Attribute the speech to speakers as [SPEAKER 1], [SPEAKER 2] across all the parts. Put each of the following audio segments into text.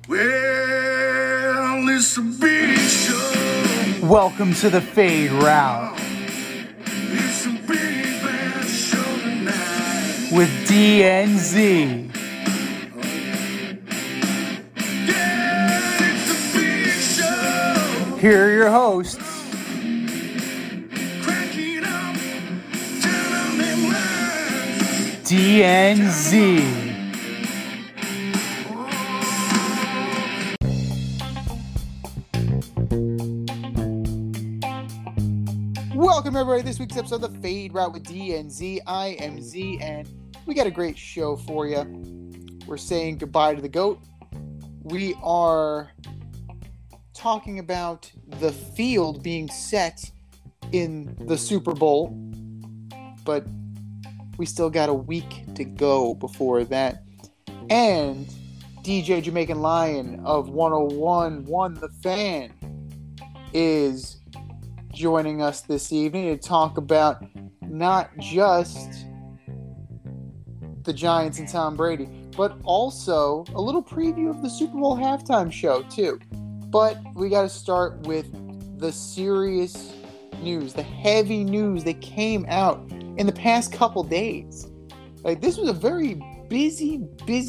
[SPEAKER 1] Well, it's a big show.
[SPEAKER 2] Welcome to the Fade Route
[SPEAKER 1] It's a big bad show tonight.
[SPEAKER 2] with DNZ.
[SPEAKER 1] Yeah, it's a big show.
[SPEAKER 2] Here are your hosts,
[SPEAKER 1] Crack it up, turn on them lights.
[SPEAKER 2] DNZ. Welcome everybody to this week's episode of the Fade Route with DNZ. I am Z, and we got a great show for you. We're saying goodbye to the GOAT. We are talking about the field being set in the Super Bowl, but we still got a week to go before that. And DJ Jamaican Lion of 101 The Fan is joining us this evening to talk about not just the Giants and Tom Brady, but also a little preview of the Super Bowl halftime show too. But we got to start with the serious news, the heavy news that came out in the past couple days. Like, this was a very busy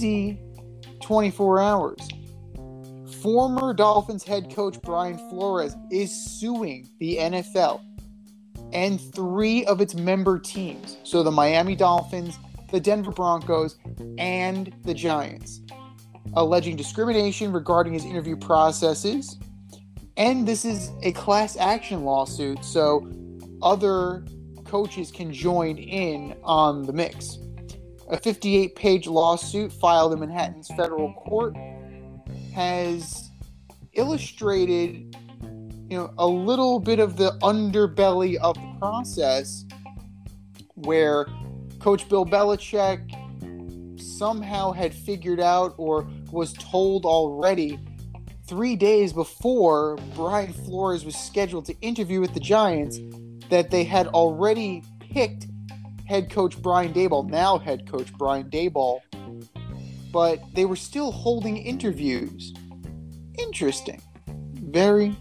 [SPEAKER 2] 24 hours. Former Dolphins head coach Brian Flores is suing the NFL and 3 of its member teams. So the Miami Dolphins, the Denver Broncos, and the Giants, alleging discrimination regarding his interview processes. And this is a class action lawsuit, so other coaches can join in on the mix. A 58-page lawsuit filed in Manhattan's federal court has illustrated, a little bit of the underbelly of the process, where Coach Bill Belichick somehow had figured out, or was told already 3 days before Brian Flores was scheduled to interview with the Giants, that they had already picked head coach Brian Daboll, now head coach Brian Daboll, but they were still holding interviews. Interesting. Very.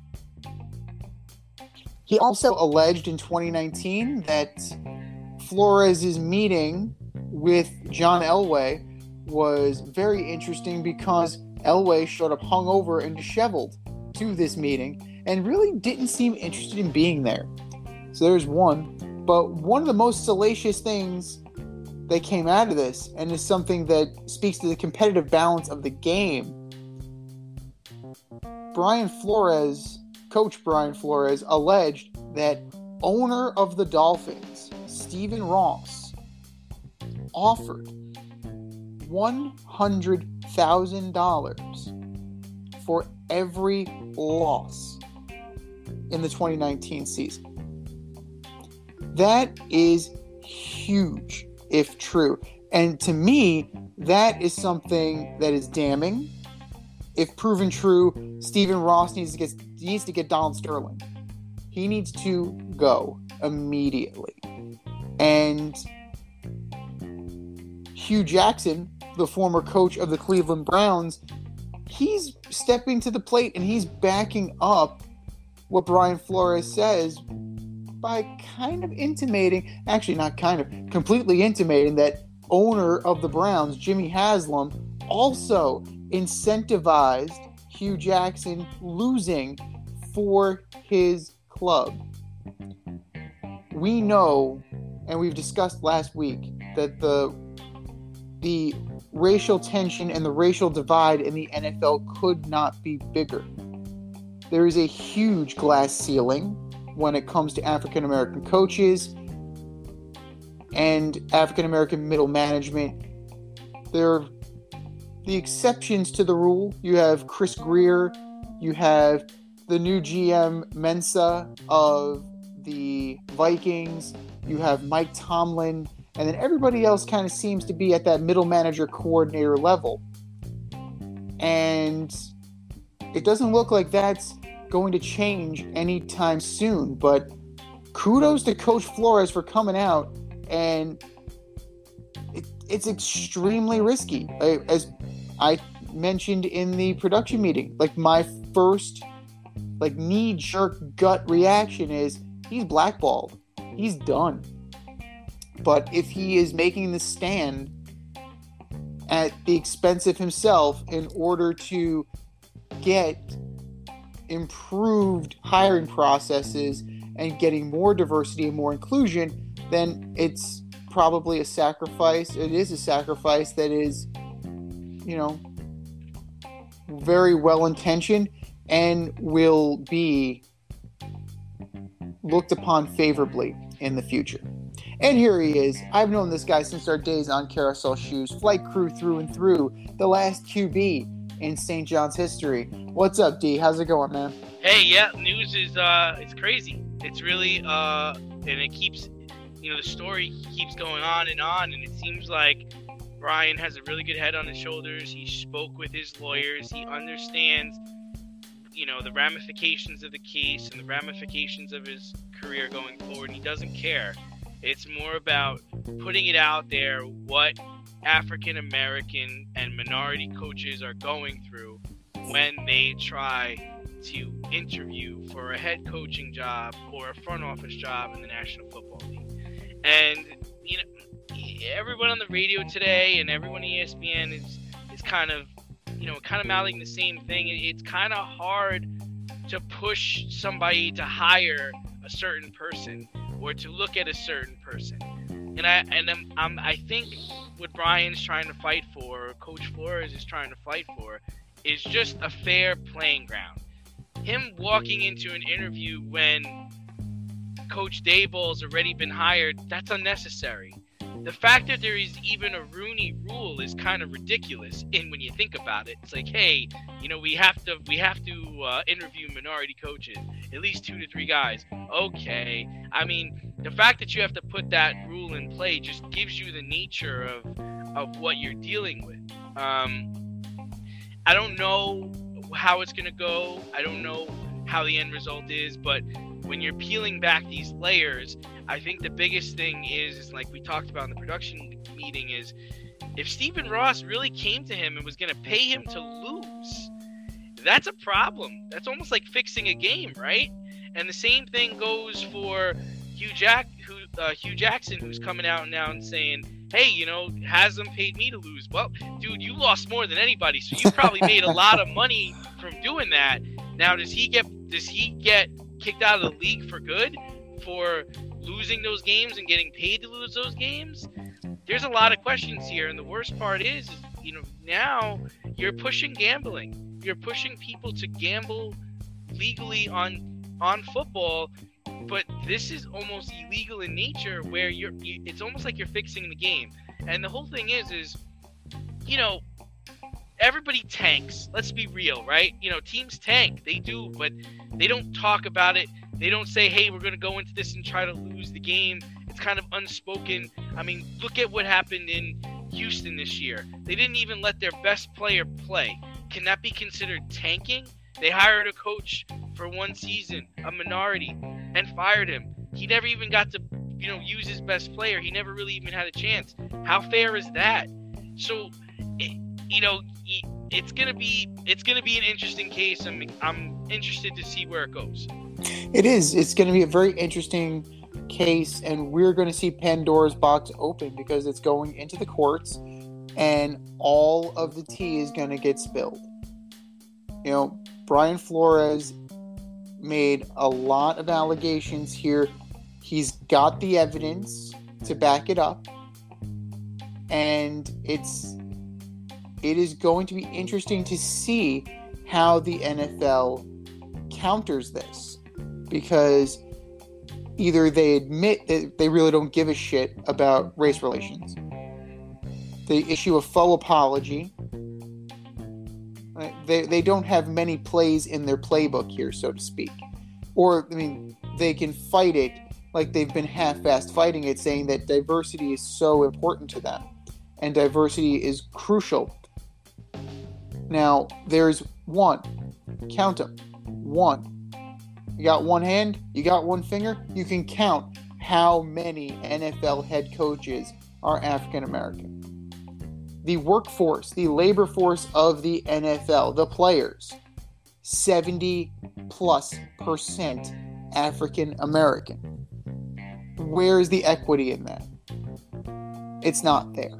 [SPEAKER 2] He also alleged in 2019 that Flores' meeting with John Elway was very interesting because Elway showed up hungover and disheveled to this meeting and really didn't seem interested in being there. So there's one. But one of the most salacious things that came out of this, and is something that speaks to the competitive balance of the game, Coach Brian Flores, alleged that owner of the Dolphins, Stephen Ross, offered $100,000 for every loss in the 2019 season. That is huge, if true. And to me, that is something that is damning. If proven true, Stephen Ross needs to get Donald Sterling. He needs to go immediately. And Hugh Jackson, the former coach of the Cleveland Browns, he's stepping to the plate and he's backing up what Brian Flores says by completely intimating that owner of the Browns, Jimmy Haslam, also incentivized Hugh Jackson losing for his club. We know, and we've discussed last week, that the racial tension and the racial divide in the NFL could not be bigger. There is a huge glass ceiling when it comes to African American coaches and African American middle management. There are the exceptions to the rule. You have Chris Grier, you have the new GM Mensa of the Vikings, you have Mike Tomlin, and then everybody else kind of seems to be at that middle manager coordinator level. And it doesn't look like that's going to change anytime soon, but kudos to Coach Flores for coming out, and it's extremely risky. As I mentioned in the production meeting. Like, my first, like, knee-jerk gut reaction is he's blackballed. He's done. But if he is making the stand at the expense of himself in order to get improved hiring processes and getting more diversity and more inclusion, then it's probably a sacrifice. It is a sacrifice that is, very well intentioned and will be looked upon favorably in the future. And here he is. I've known this guy since our days on Carousel Shoes, flight crew through and through, the last QB in St. John's history. What's up, D? How's it going, man?
[SPEAKER 3] Hey, yeah, news is it's crazy. It's really and it keeps, the story keeps going on, and it seems like Brian has a really good head on his shoulders. He spoke with his lawyers. He understands, the ramifications of the case and the ramifications of his career going forward. And he doesn't care. It's more about putting it out there what African American and minority coaches are going through when they try to interview for a head coaching job or a front office job in the National Football League. And, everyone on the radio today and everyone at ESPN is kind of mouthing the same thing. It's kind of hard to push somebody to hire a certain person or to look at a certain person. And I think what Brian's trying to fight for, or Coach Flores is trying to fight for, is just a fair playing ground. Him walking into an interview when Coach Daboll's already been hired, that's unnecessary. The fact that there is even a Rooney Rule is kind of ridiculous. And when you think about it, it's like, hey, we have to interview minority coaches, at least 2 to 3 guys. Okay, I mean, the fact that you have to put that rule in play just gives you the nature of what you're dealing with. I don't know how it's gonna go. I don't know how the end result is, but when you're peeling back these layers, I think the biggest thing is like we talked about in the production meeting, is if Stephen Ross really came to him and was going to pay him to lose, that's a problem. That's almost like fixing a game, right? And the same thing goes for Hugh Jackson, who's coming out now and saying, hey, Haslam paid me to lose. Well, dude, you lost more than anybody, so you probably made a lot of money from doing that. Now, does he get kicked out of the league for good for losing those games and getting paid to lose those games? There's a lot of questions here, and the worst part is now you're pushing gambling. You're pushing people to gamble legally on football, but this is almost illegal in nature, where it's almost like you're fixing the game. And the whole thing is everybody tanks. Let's be real, right? Teams tank. They do, but they don't talk about it. They don't say, hey, we're going to go into this and try to lose the game. It's kind of unspoken. I mean, look at what happened in Houston this year. They didn't even let their best player play. Can that be considered tanking? They hired a coach for one season, a minority, and fired him. He never even got to, use his best player. He never really even had a chance. How fair is that? So, it's gonna be an interesting case. I'm interested to see where it goes.
[SPEAKER 2] It is. It's going to be a very interesting case, and we're going to see Pandora's box open because it's going into the courts, and all of the tea is going to get spilled. Brian Flores made a lot of allegations here. He's got the evidence to back it up, and it is going to be interesting to see how the NFL counters this, because either they admit that they really don't give a shit about race relations, they issue a faux apology. They don't have many plays in their playbook here, so to speak. Or, they can fight it like they've been half-assed fighting it, saying that diversity is so important to them, and diversity is crucial. Now, there's one. Count them. One. You got one hand, you got one finger, you can count how many NFL head coaches are African American. the workforce, the labor force of the NFL, the players, 70+% African American. Where is the equity in that? It's not there.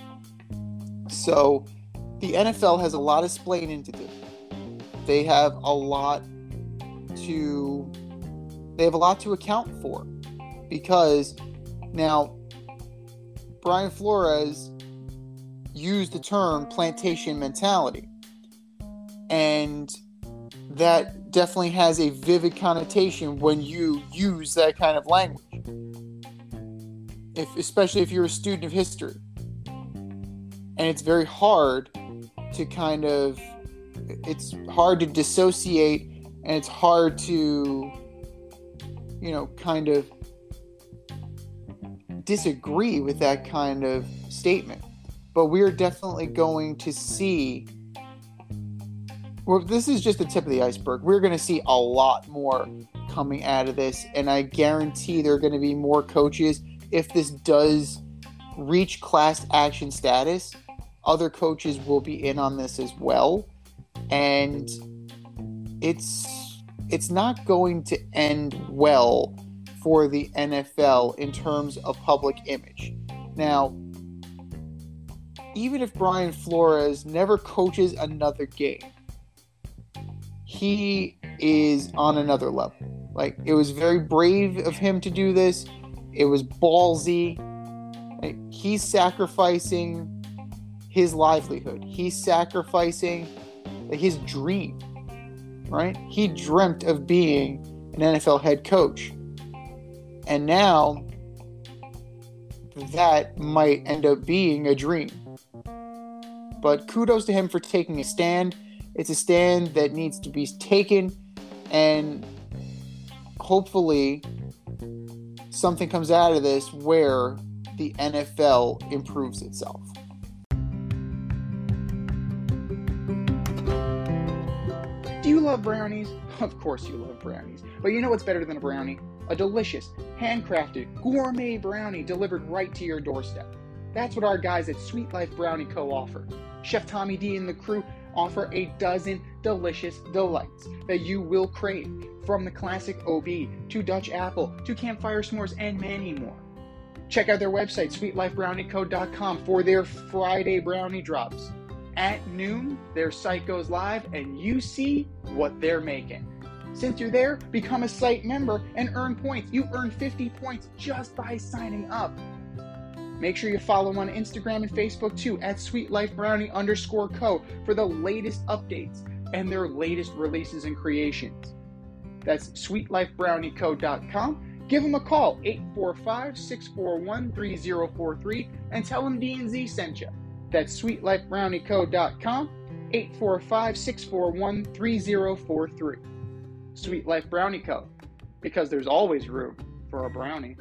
[SPEAKER 2] So the NFL has a lot of splaining to do. They have a lot to account for, because now Brian Flores used the term plantation mentality, and that definitely has a vivid connotation when you use that kind of language, especially if you're a student of history. And it's very hard to it's hard to dissociate, and it's hard to, kind of disagree with that kind of statement. But we're definitely going to see, well, this is just the tip of the iceberg. We're going to see a lot more coming out of this, and I guarantee there are going to be more coaches. If this does reach class action status, other coaches will be in on this as well. And it's not going to end well for the NFL in terms of public image. Now, even if Brian Flores never coaches another game, he is on another level. Like, it was very brave of him to do this. It was ballsy. Like, he's sacrificing his livelihood. He's sacrificing his dream, right? He dreamt of being an NFL head coach. And now that might end up being a dream. But kudos to him for taking a stand. It's a stand that needs to be taken, and hopefully something comes out of this where the NFL improves itself. Do you love brownies? Of course you love brownies. But you know what's better than a brownie? A delicious, handcrafted, gourmet brownie delivered right to your doorstep. That's what our guys at Sweet Life Brownie Co. offer. Chef Tommy D and the crew offer a dozen delicious delights that you will crave, from the classic OB to Dutch apple to campfire s'mores and many more. Check out their website, sweetlifebrownieco.com, for their Friday brownie drops. At noon, their site goes live and you see what they're making. Since you're there, become a site member and earn points. You earn 50 points just by signing up. Make sure you follow them on Instagram and Facebook too, at sweetlifebrownie_co, for the latest updates and their latest releases and creations. That's sweetlifebrownieco.com. Give them a call, 845-641-3043, and tell them D&Z sent you. That's sweetlifebrownieco.com, 845-641-3043. Sweet Life Brownie Co., because there's always room for a brownie.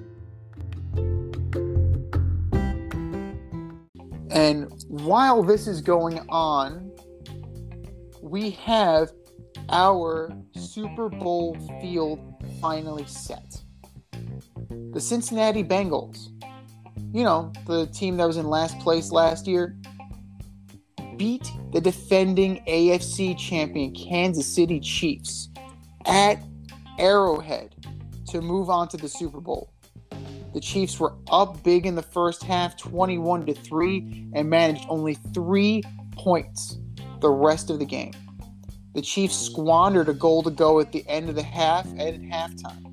[SPEAKER 2] And while this is going on, we have our Super Bowl field finally set. The Cincinnati Bengals, the team that was in last place last year, beat the defending AFC champion Kansas City Chiefs at Arrowhead to move on to the Super Bowl. The Chiefs were up big in the first half, 21-3, and managed only 3 points the rest of the game. The Chiefs squandered a goal to go at the end of the half and at halftime.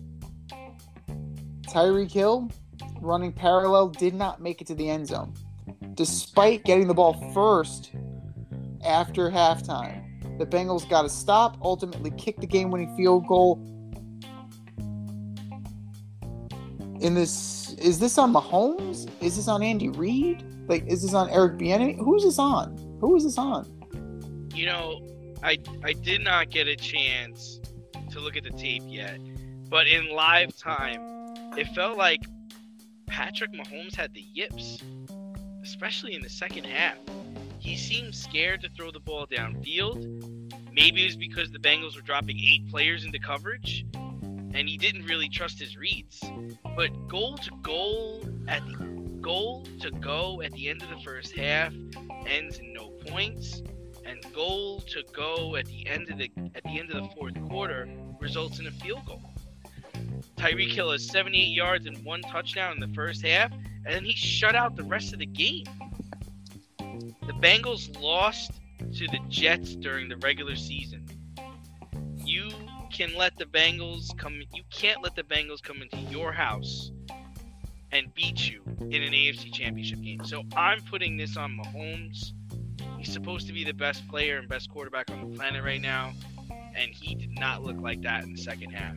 [SPEAKER 2] Tyreek Hill, running parallel, did not make it to the end zone. Despite getting the ball first after halftime, the Bengals got a stop, ultimately kicked the game-winning field goal. Is this on Mahomes? Is this on Andy Reid? Is this on Eric Bieniemy? Who is this on?
[SPEAKER 3] I did not get a chance to look at the tape yet, but in live time, it felt like Patrick Mahomes had the yips, especially in the second half. He seemed scared to throw the ball downfield. Maybe it was because the Bengals were dropping 8 players into coverage, and he didn't really trust his reads. But goal to goal at the goal to go at the end of the first half ends in no points, and goal to go at the end of the fourth quarter results in a field goal. Tyreek Hill has 78 yards and 1 touchdown in the first half, and then he shut out the rest of the game. The Bengals lost to the Jets during the regular season. You can't let the Bengals come into your house and beat you in an AFC Championship game. So I'm putting this on Mahomes. He's supposed to be the best player and best quarterback on the planet right now, and he did not look like that in the second half.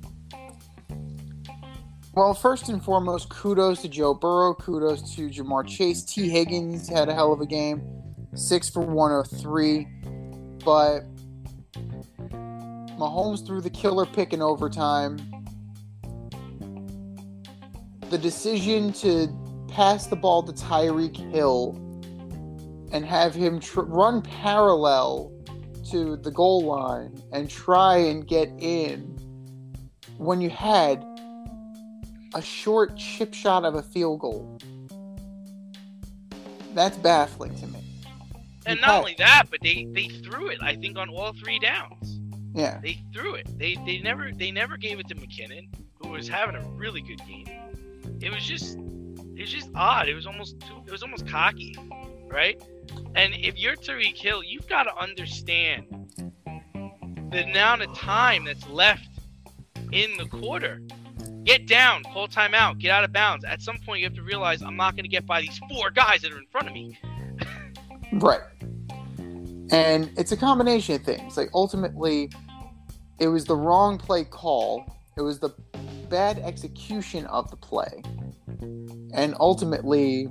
[SPEAKER 2] Well, first and foremost, kudos to Joe Burrow. Kudos to Jamar Chase. T. Higgins had a hell of a game. 6 for 103. But Mahomes threw the killer pick in overtime. The decision to pass the ball to Tyreek Hill and have him run parallel to the goal line and try and get in when you had a short chip shot of a field goal. That's baffling to me.
[SPEAKER 3] And not only that, but they threw it, I think, on all 3 downs.
[SPEAKER 2] Yeah.
[SPEAKER 3] They threw it. They never gave it to McKinnon, who was having a really good game. It was just odd. It was almost cocky, right? And if you're Tyreek Hill, you've got to understand the amount of time that's left in the quarter. Get down, call timeout, get out of bounds. At some point, you have to realize I'm not going to get by these 4 guys that are in front of me.
[SPEAKER 2] Right. And it's a combination of things. Like, ultimately, it was the wrong play call. It was the bad execution of the play. And ultimately,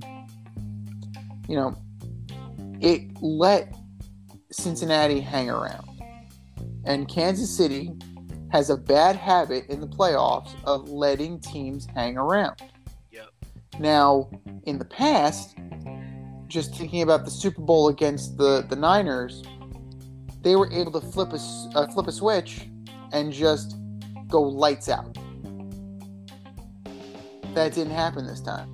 [SPEAKER 2] it let Cincinnati hang around. And Kansas City has a bad habit in the playoffs of letting teams hang around.
[SPEAKER 3] Yep.
[SPEAKER 2] Now, in the past, just thinking about the Super Bowl against the Niners, they were able to flip a switch and just go lights out. That didn't happen this time.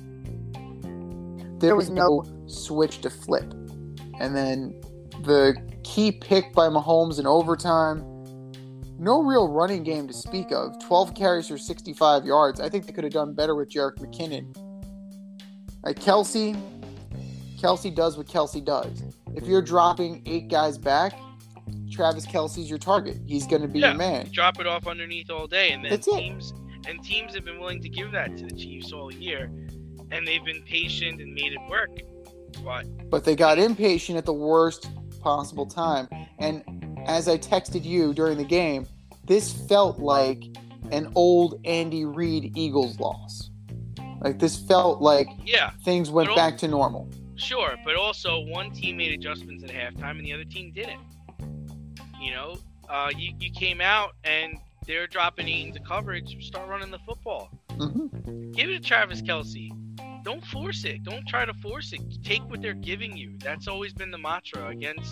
[SPEAKER 2] There was no switch to flip. And then the key pick by Mahomes in overtime, no real running game to speak of. 12 carries for 65 yards. I think they could have done better with Jerick McKinnon. Like, Kelsey does what Kelsey does. If you're dropping 8 guys back, Travis Kelce's your target. He's going to be your man.
[SPEAKER 3] Drop it off underneath all day, and then
[SPEAKER 2] That's
[SPEAKER 3] teams have been willing to give that to the Chiefs all year, and they've been patient and made it work.
[SPEAKER 2] But they got impatient at the worst possible time. And as I texted you during the game, this felt like an old Andy Reid Eagles loss. Like, this felt like things went back to normal.
[SPEAKER 3] Sure, but also one team made adjustments at halftime and the other team didn't. You came out and they're dropping 8 into coverage. Start running the football.
[SPEAKER 2] Mm-hmm.
[SPEAKER 3] Give it to Travis Kelce. Don't force it. Don't try to force it. Take what they're giving you. That's always been the mantra against,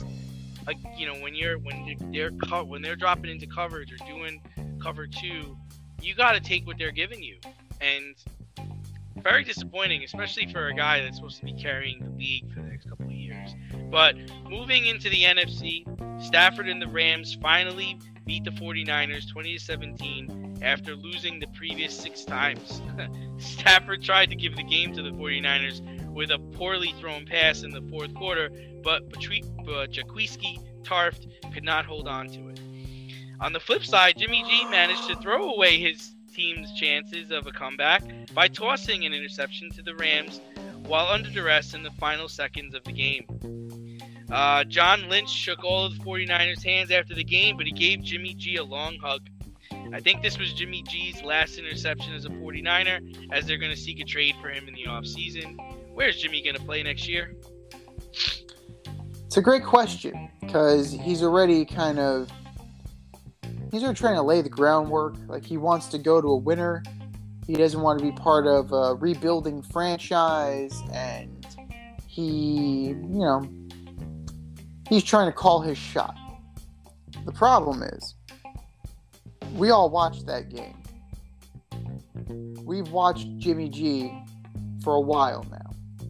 [SPEAKER 3] when they're dropping into coverage or doing cover 2, you got to take what they're giving you. And very disappointing, especially for a guy that's supposed to be carrying the league for the next couple of years. But moving into the NFC, Stafford and the Rams finally beat the 49ers 20-17 after losing the previous 6 times. Stafford tried to give the game to the 49ers with a poorly thrown pass in the fourth quarter, but Jaquiski Tarft could not hold on to it. On the flip side, Jimmy G managed to throw away his team's chances of a comeback by tossing an interception to the Rams while under duress in the final seconds of the game. John Lynch shook all of the 49ers' hands after the game, but he gave Jimmy G a long hug. I think this was Jimmy G's last interception as a 49er, as they're going to seek a trade for him in the offseason. Where's Jimmy going to play next year?
[SPEAKER 2] It's a great question, because he's already trying to lay the groundwork. Like, he wants to go to a winner. He doesn't want to be part of a rebuilding franchise, and he's trying to call his shot. The problem is, we all watched that game. We've watched Jimmy G for a while now.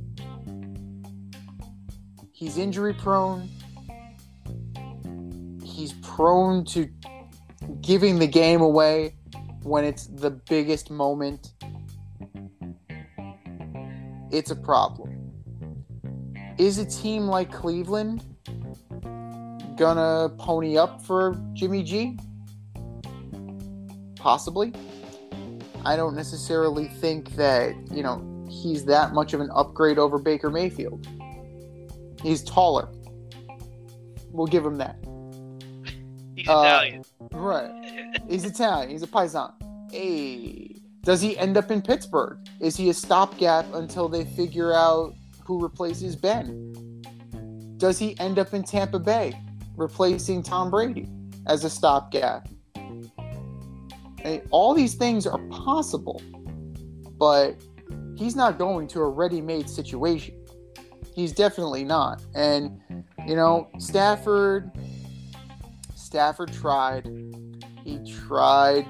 [SPEAKER 2] He's injury prone. He's prone to giving the game away when it's the biggest moment. It's a problem. Is a team like Cleveland gonna pony up for Jimmy G? Possibly. I don't necessarily think that, he's that much of an upgrade over Baker Mayfield. He's taller. We'll give him that.
[SPEAKER 3] He's Italian.
[SPEAKER 2] Right. He's Italian. He's a paisan. Hey. Does he end up in Pittsburgh? Is he a stopgap until they figure out who replaces Ben? Does he end up in Tampa Bay, replacing Tom Brady as a stopgap? All these things are possible, but he's not going to a ready-made situation. He's definitely not. And, Stafford tried. He tried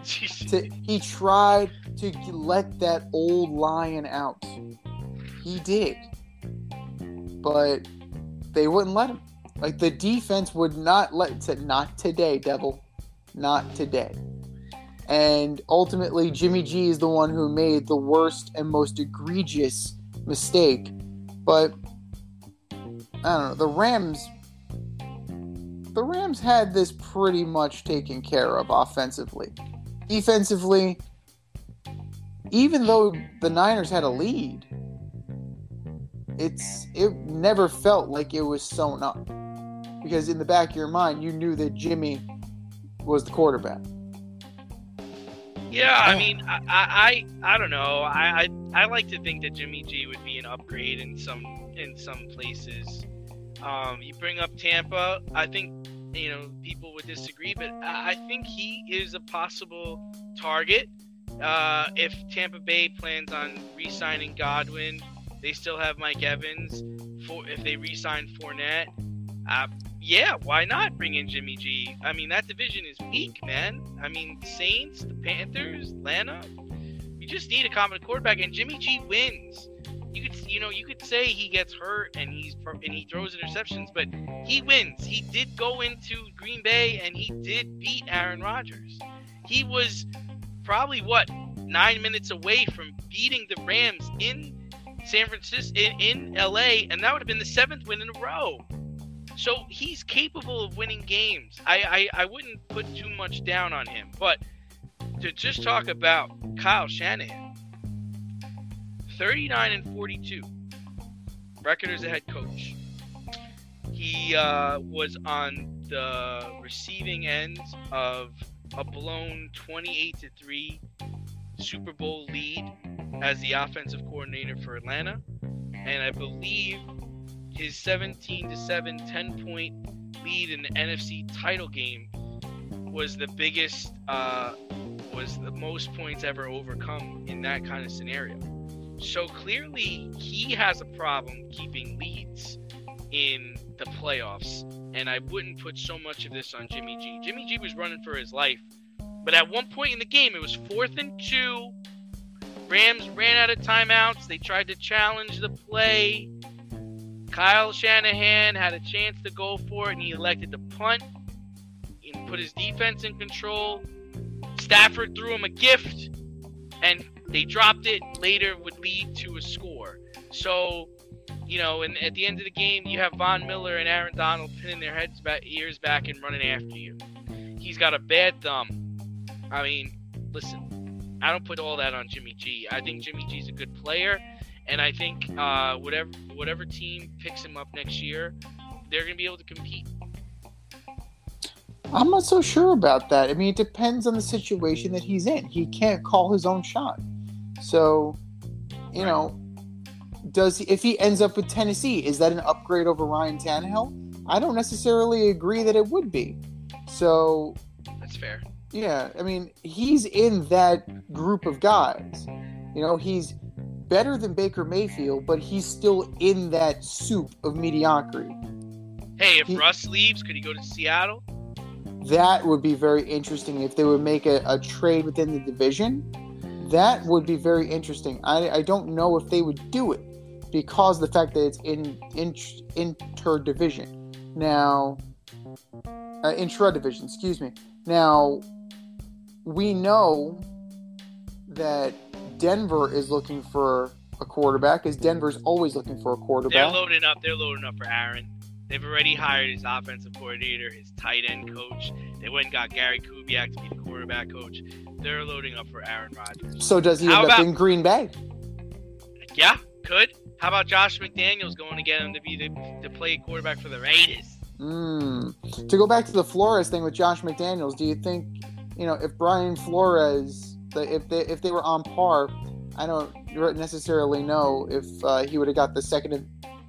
[SPEAKER 2] to let that old lion out. He did. But they wouldn't let him. Like, the defense would not not today, devil. Not today. And ultimately, Jimmy G is the one who made the worst and most egregious mistake. But, I don't know, the Rams had this pretty much taken care of offensively. Defensively, even though the Niners had a lead, it never felt like it was sewn up. Because in the back of your mind, you knew that Jimmy was the quarterback.
[SPEAKER 3] Yeah, I mean, I don't know. I like to think that Jimmy G would be an upgrade in some places. You bring up Tampa. I think people would disagree, but I think he is a possible target. If Tampa Bay plans on re-signing Godwin, they still have Mike Evans. If they re-sign Fournette, yeah, why not bring in Jimmy G? I mean, that division is weak, man. I mean, Saints, the Panthers, Atlanta. You just need a competent quarterback, and Jimmy G wins. You could say he gets hurt and he throws interceptions, but he wins. He did go into Green Bay and he did beat Aaron Rodgers. He was probably 9 minutes away from beating the Rams in San Francisco, in LA, and that would have been the 7th win in a row. So he's capable of winning games. I wouldn't put too much down on him. But to just talk about Kyle Shanahan, 39-42, record as a head coach. He was on the receiving end of a blown 28-3 Super Bowl lead as the offensive coordinator for Atlanta, and I believe his 17-7 10-point lead in the NFC title game was the biggest, was the most points ever overcome in that kind of scenario. So clearly he has a problem keeping leads in the playoffs, and I wouldn't put so much of this on Jimmy G. Jimmy G was running for his life, but at one point in the game, it was 4th and 2. Rams ran out of timeouts. They tried to challenge the play. Kyle Shanahan had a chance to go for it, and he elected to punt and put his defense in control. Stafford threw him a gift, and they dropped it. Later would lead to a score. So, and at the end of the game, you have Von Miller and Aaron Donald pinning their ears back and running after you. He's got a bad thumb. I mean, listen, I don't put all that on Jimmy G. I think Jimmy G's a good player, and I think whatever team picks him up next year, they're going to be able to compete.
[SPEAKER 2] I'm not so sure about that. I mean, it depends on the situation that he's in. He can't call his own shot. So, if he ends up with Tennessee, is that an upgrade over Ryan Tannehill? I don't necessarily agree that it would be. So,
[SPEAKER 3] that's fair.
[SPEAKER 2] Yeah, I mean, he's in that group of guys. He's better than Baker Mayfield, but he's still in that soup of mediocrity.
[SPEAKER 3] Hey, if Russ leaves, could he go to Seattle?
[SPEAKER 2] That would be very interesting if they would make a trade within the division. That would be very interesting. I don't know if they would do it because of the fact that it's inter-division. Now, intra-division, excuse me. Now, we know that Denver is looking for a quarterback, because Denver's always looking for a quarterback.
[SPEAKER 3] They're loading up for Aaron. They've already hired his offensive coordinator, his tight end coach. They went and got Gary Kubiak to be the quarterback coach. They're loading up for Aaron Rodgers.
[SPEAKER 2] So does he end up in Green Bay?
[SPEAKER 3] Yeah, could. How about Josh McDaniels going to get him to play quarterback for the Raiders?
[SPEAKER 2] To go back to the Flores thing with Josh McDaniels, do you think, if Brian Flores, if they were on par, I don't necessarily know if he would have got the second.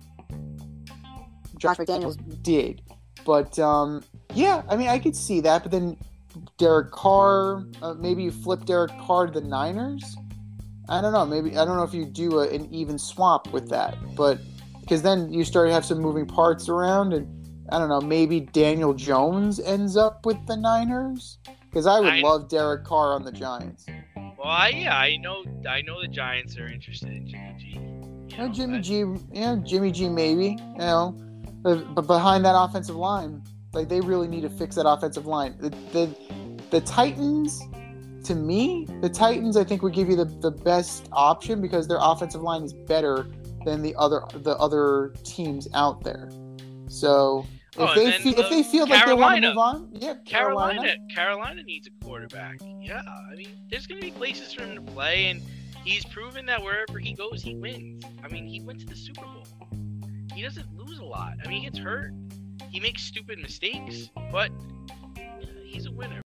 [SPEAKER 2] Josh McDaniels did, but yeah, I mean, I could see that. But then Derek Carr, maybe you flip Derek Carr to the Niners. I don't know. Maybe I don't know if you do an even swap with that, but because then you start to have some moving parts around, and I don't know. Maybe Daniel Jones ends up with the Niners, because I would love Derek Carr on the Giants.
[SPEAKER 3] Well, I know the Giants are interested in Jimmy G.
[SPEAKER 2] Jimmy G, maybe. But behind that offensive line, like, they really need to fix that offensive line. The Titans, to me, I think would give you the best option, because their offensive line is better than the other teams out there. So if they feel like they want to move on, yeah,
[SPEAKER 3] Carolina needs a quarterback. Yeah, I mean, there's going to be places for him to play, and he's proven that wherever he goes, he wins. I mean, he went to the Super Bowl. He doesn't lose a lot. I mean, he gets hurt. He makes stupid mistakes, but he's a winner.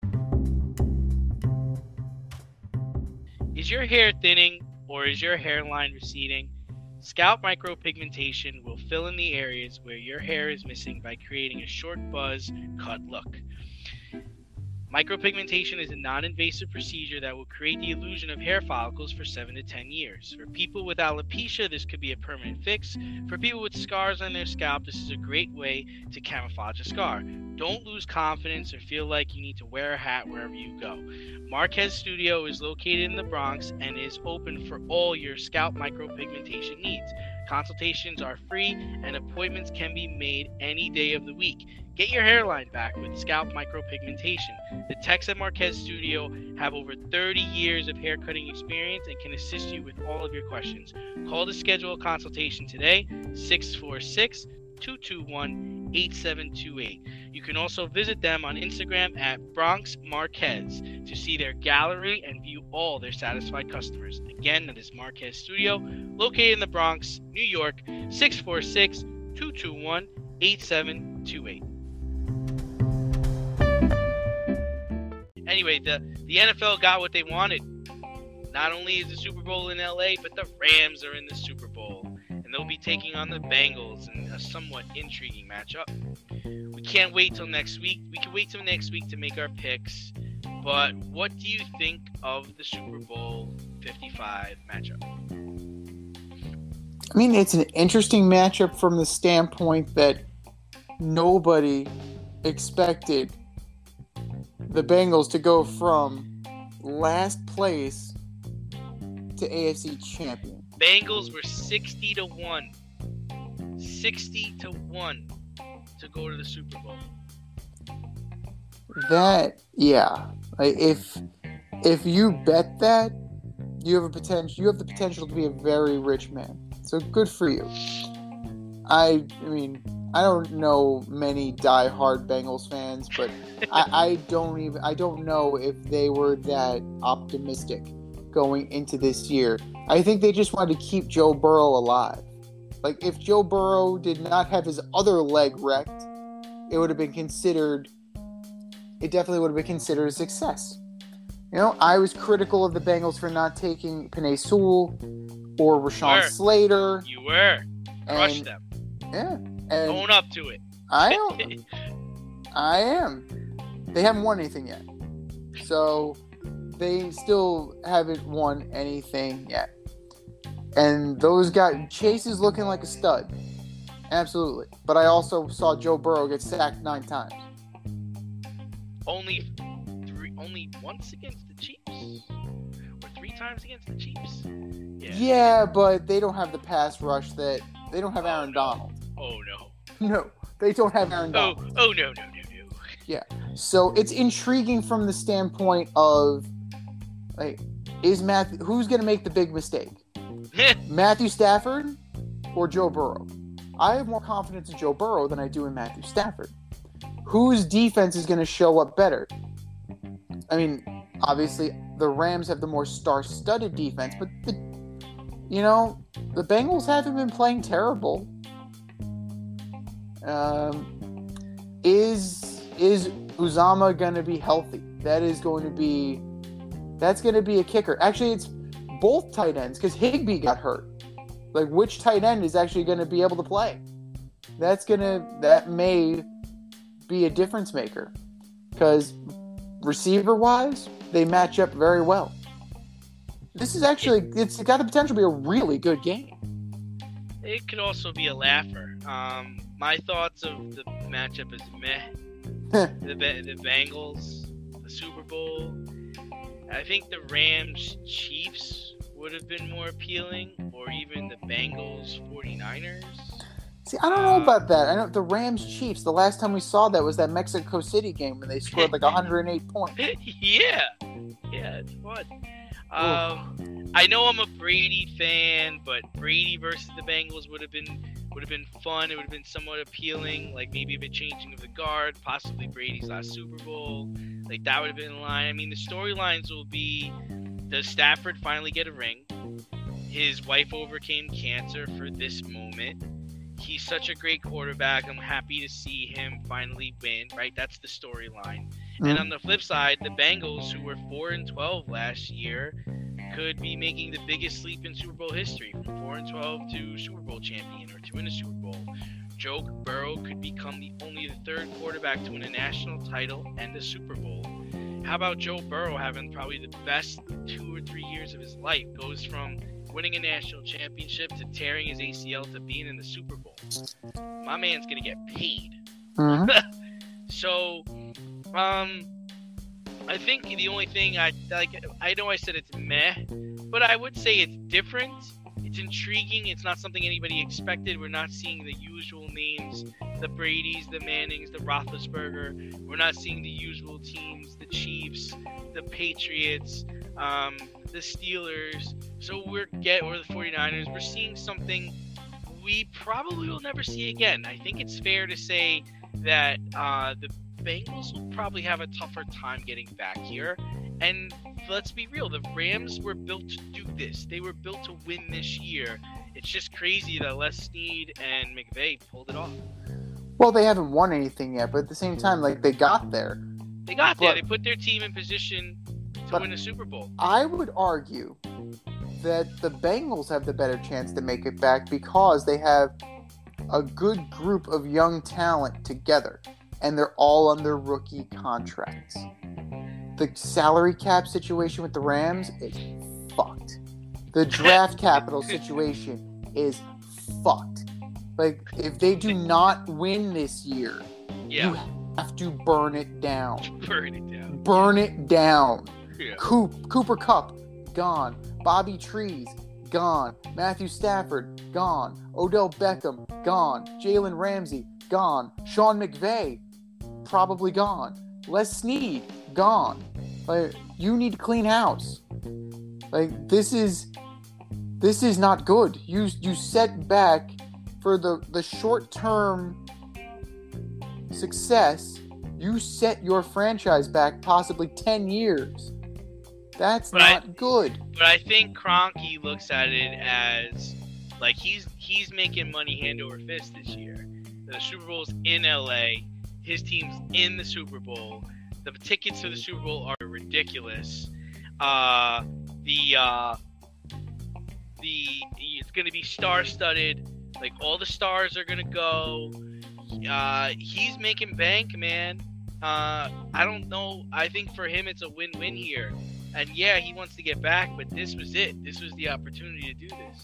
[SPEAKER 3] Is your hair thinning, or is your hairline receding? Scalp micropigmentation will fill in the areas where your hair is missing by creating a short buzz cut look. Micropigmentation is a non-invasive procedure that will create the illusion of hair follicles for 7 to 10 years. For people with alopecia, this could be a permanent fix. For people with scars on their scalp, this is a great way to camouflage a scar. Don't lose confidence or feel like you need to wear a hat wherever you go. Marquez Studio is located in the Bronx and is open for all your scalp micropigmentation needs. Consultations are free and appointments can be made any day of the week. Get your hairline back with scalp micropigmentation. The techs at Marquez Studio have over 30 years of haircutting experience and can assist you with all of your questions. Call to schedule a consultation today, 646-221-8728. You can also visit them on Instagram at Bronx Marquez to see their gallery and view all their satisfied customers. Again, that is Marquez Studio, located in the Bronx, New York, 646-221-8728. Anyway, the NFL got what they wanted. Not only is the Super Bowl in LA, but the Rams are in the Super Bowl. And they'll be taking on the Bengals in a somewhat intriguing matchup. We can't wait till next week. We can wait till next week to make our picks. But what do you think of the Super Bowl 55 matchup?
[SPEAKER 2] I mean, it's an interesting matchup from the standpoint that nobody expected the Bengals to go from last place to AFC champion.
[SPEAKER 3] Bengals were 60-1. 60-1 to go to the Super Bowl.
[SPEAKER 2] That, yeah. Like, if you bet that, you have the potential to be a very rich man. So good for you. I mean, I don't know many die-hard Bengals fans, but I don't know if they were that optimistic going into this year. I think they just wanted to keep Joe Burrow alive. Like, if Joe Burrow did not have his other leg wrecked, it definitely would have been considered a success. I was critical of the Bengals for not taking Penei Sewell or Rashawn Slater.
[SPEAKER 3] You were. Crushed them.
[SPEAKER 2] Yeah. And
[SPEAKER 3] going up to it.
[SPEAKER 2] I am. They haven't won anything yet. So they still haven't won anything yet. And those guys, Chase is looking like a stud. Absolutely. But I also saw Joe Burrow get sacked 9 times.
[SPEAKER 3] Only once against the Chiefs. or 3 times against the Chiefs.
[SPEAKER 2] Yeah, but they don't have the pass rush that they don't have Aaron Donald.
[SPEAKER 3] Oh no.
[SPEAKER 2] No, they don't have Aaron
[SPEAKER 3] Oh,
[SPEAKER 2] Donald.
[SPEAKER 3] oh no.
[SPEAKER 2] Yeah. So it's intriguing from the standpoint of like, who's going to make the big mistake? Matthew Stafford or Joe Burrow? I have more confidence in Joe Burrow than I do in Matthew Stafford. Whose defense is going to show up better? I mean, obviously the Rams have the more star-studded defense, but the Bengals haven't been playing terrible. Is Uzama going to be healthy? That's going to be a kicker. Actually, it's both tight ends because Higbee got hurt. Like, which tight end is actually going to be able to play? That may be a difference maker because receiver-wise, they match up very well. This is actually, it's got the potential to be a really good game.
[SPEAKER 3] It could also be a laugher. My thoughts of the matchup is meh. The Bengals, the Super Bowl. I think the Rams Chiefs would have been more appealing, or even the Bengals 49ers.
[SPEAKER 2] See, I don't know about that. I know the Rams Chiefs, the last time we saw that was that Mexico City game when they scored like 108 points.
[SPEAKER 3] Yeah, it's fun. I know I'm a Brady fan, but Brady versus the Bengals would have been fun. It would have been somewhat appealing, like maybe a bit changing of the guard, possibly Brady's last Super Bowl. Like that would have been in line. I mean, the storylines will be: does Stafford finally get a ring? His wife overcame cancer for this moment. He's such a great quarterback. I'm happy to see him finally win, right? That's the storyline. Mm-hmm. And on the flip side, the Bengals, who were 4-12 last year, could be making the biggest leap in Super Bowl history, from 4-12 to Super Bowl champion or to win a Super Bowl. Joe Burrow could become only the third quarterback to win a national title and a Super Bowl. How about Joe Burrow having probably the best 2 or 3 years of his life? Goes from winning a national championship to tearing his ACL to being in the Super Bowl. My man's gonna get paid.
[SPEAKER 2] Mm-hmm.
[SPEAKER 3] So, I think the only thing I know I said it's meh, but I would say it's different. It's intriguing. It's not something anybody expected. We're not seeing the usual names, the Bradys, the Mannings, the Roethlisberger. We're not seeing the usual teams, the Chiefs, the Patriots, the Steelers. So or the 49ers. We're seeing something we probably will never see again. I think it's fair to say that the Bengals will probably have a tougher time getting back here. And let's be real, the Rams were built to do this. They were built to win this year. It's just crazy that Les Snead and McVay pulled it off.
[SPEAKER 2] Well, they haven't won anything yet, but at the same time, like, they got there.
[SPEAKER 3] They put their team in position to win a Super Bowl.
[SPEAKER 2] I would argue that the Bengals have the better chance to make it back because they have a good group of young talent together, and they're all on their rookie contracts. The salary cap situation with the Rams is fucked. The draft capital situation is fucked. Like, if they do not win this year, you have to burn it down. Burn it down.
[SPEAKER 3] Yeah.
[SPEAKER 2] Cooper Kupp, gone. Bobby Trees, gone. Matthew Stafford, gone. Odell Beckham, gone. Jalen Ramsey, gone. Sean McVay, probably gone. Les Snead, gone. Like, you need to clean house. Like, this is not good. You set back for the short-term success. You set your franchise back possibly 10 years. That's not good.
[SPEAKER 3] But I think Kroenke looks at it as like he's making money hand over fist this year. The Super Bowl's in LA. His team's in the Super Bowl. The tickets to the Super Bowl are ridiculous. It's going to be star-studded. Like, all the stars are going to go. He's making bank, man. I don't know. I think for him it's a win-win here. And yeah, he wants to get back, but this was it. This was the opportunity to do this.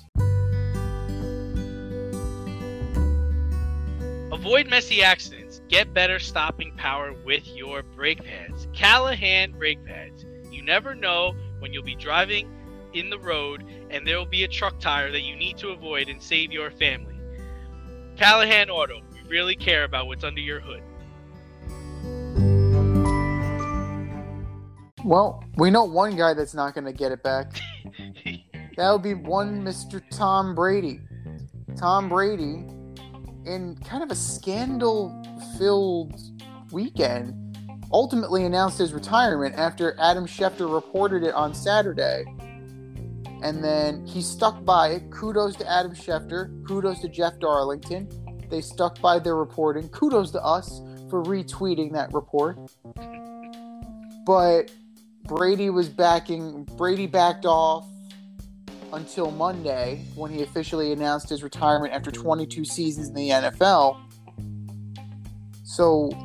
[SPEAKER 3] Avoid messy accidents. Get better stopping power with your brake pads. Callahan brake pads. You never know when you'll be driving in the road and there will be a truck tire that you need to avoid and save your family. Callahan Auto, we really care about what's under your hood.
[SPEAKER 2] Well, we know one guy that's not going to get it back. That would be one Mr. Tom Brady. Tom Brady, in kind of a scandal-filled weekend, ultimately announced his retirement after Adam Schefter reported it on Saturday. And then he stuck by it. Kudos to Adam Schefter. Kudos to Jeff Darlington. They stuck by their reporting. Kudos to us for retweeting that report. But Brady backed off until Monday when he officially announced his retirement after 22 seasons in the NFL. So,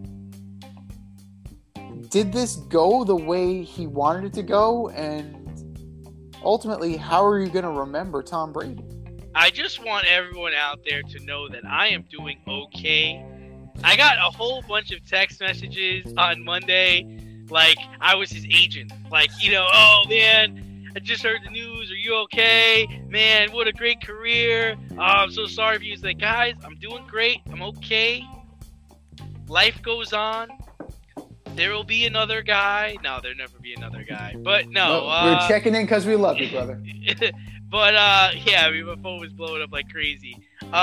[SPEAKER 2] did this go the way he wanted it to go? And ultimately, how are you going to remember Tom Brady?
[SPEAKER 3] I just want everyone out there to know that I am doing okay. I got a whole bunch of text messages on Monday, like I was his agent. Like, oh man, I just heard the news. Are you okay? Man, what a great career. I'm so sorry for you. He's like, guys, I'm doing great. I'm okay. Life goes on. There will be another guy. No, there'll never be another guy. But no.
[SPEAKER 2] We're checking in because we love you, brother.
[SPEAKER 3] But, yeah, my phone was blowing up like crazy.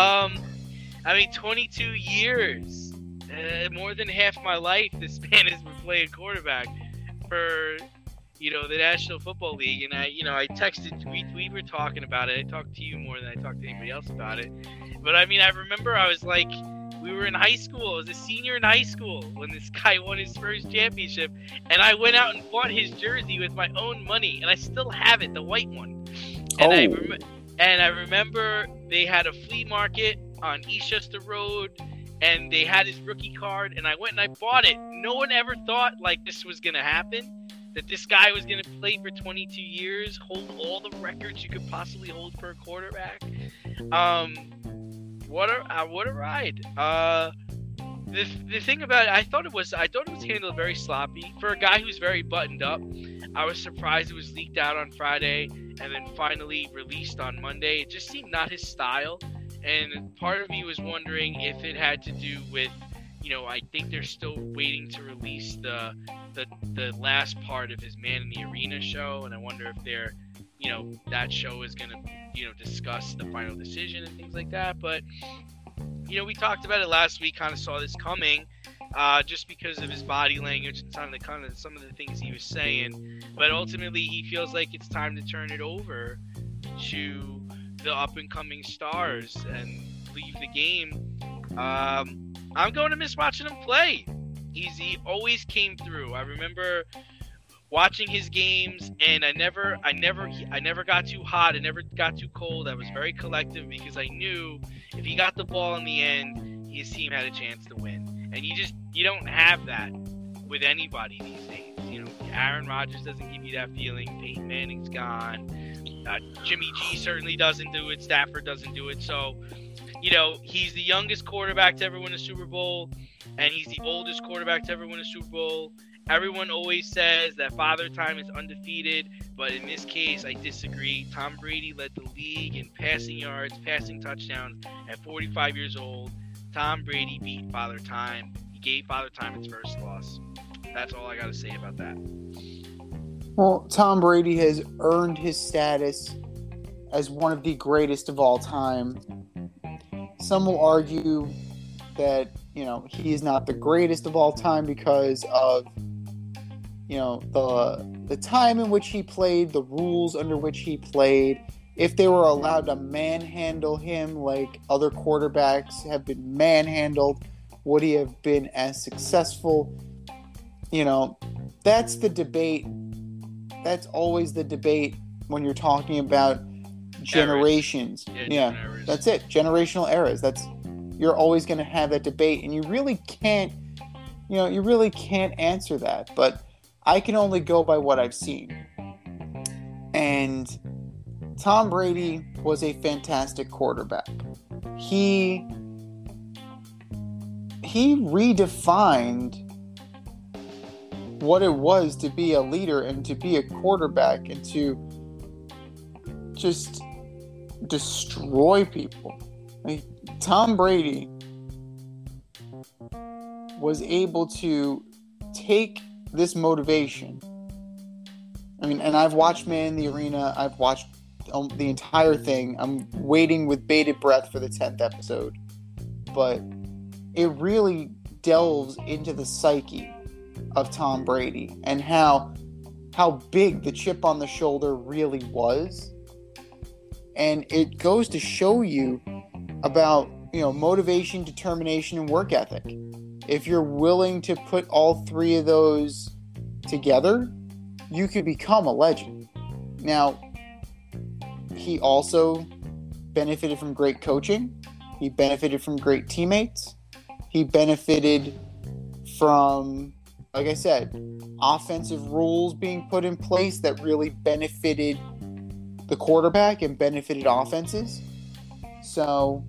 [SPEAKER 3] 22 years. More than half my life, this man has been playing quarterback for, the National Football League. And I texted, we were talking about it. I talked to you more than I talked to anybody else about it. But, I remember I was like, we were in high school. I was a senior in high school when this guy won his first championship. And I went out and bought his jersey with my own money. And I still have it, the white one. And I remember they had a flea market on Eastchester Road. And they had his rookie card. And I went and I bought it. No one ever thought like this was going to happen. That this guy was going to play for 22 years. Hold all the records you could possibly hold for a quarterback. What a ride. The thing about it, I thought it was handled very sloppy for a guy who's very buttoned up. I was surprised it was leaked out on Friday and then finally released on Monday. It just seemed not his style, and part of me was wondering if it had to do with, I think they're still waiting to release the last part of his Man in the Arena show, and I wonder if they're, that show is gonna, discuss the final decision and things like that. But we talked about it last week, kind of saw this coming, just because of his body language and some of the things he was saying. But ultimately, he feels like it's time to turn it over to the up and coming stars and leave the game. I'm going to miss watching him play. He always came through. I remember watching his games, and I never got too hot. I never got too cold. I was very collective because I knew if he got the ball in the end, his team had a chance to win. And you don't have that with anybody these days. Aaron Rodgers doesn't give you that feeling. Peyton Manning's gone. Jimmy G certainly doesn't do it. Stafford doesn't do it. So, he's the youngest quarterback to ever win a Super Bowl, and he's the oldest quarterback to ever win a Super Bowl. Everyone always says that Father Time is undefeated, but in this case, I disagree. Tom Brady led the league in passing yards, passing touchdowns at 45 years old. Tom Brady beat Father Time. He gave Father Time its first loss. That's all I got to say about that.
[SPEAKER 2] Well, Tom Brady has earned his status as one of the greatest of all time. Some will argue that, he is not the greatest of all time because of, the time in which he played, the rules under which he played. If they were allowed to manhandle him like other quarterbacks have been manhandled, would he have been as successful? That's the debate. That's always the debate when you're talking about generations. Yeah, that's it. Generational eras. You're always going to have that debate, and you really can't answer that. But I can only go by what I've seen. And Tom Brady was a fantastic quarterback. He redefined what it was to be a leader and to be a quarterback and to just destroy people. Like, Tom Brady was able to take this motivation. I mean, and I've watched Man in the Arena. I've watched the entire thing. I'm waiting with bated breath for the 10th episode. But it really delves into the psyche of Tom Brady and how big the chip on the shoulder really was. And it goes to show you about, motivation, determination, and work ethic. If you're willing to put all three of those together, you could become a legend. Now, he also benefited from great coaching. He benefited from great teammates. He benefited from, like I said, offensive rules being put in place that really benefited the quarterback and benefited offenses. So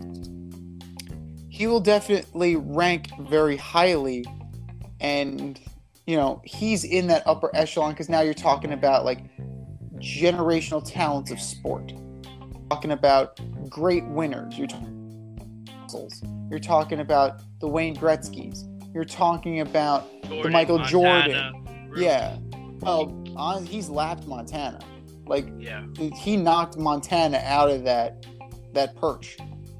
[SPEAKER 2] he will definitely rank very highly. And, he's in that upper echelon because now you're talking about like generational talents of sport. You're talking about great winners. You're talking about the Wayne Gretzky's. You're talking about the Michael Jordan. Yeah. Well, he's lapped Montana. Like, he knocked Montana out of that perch.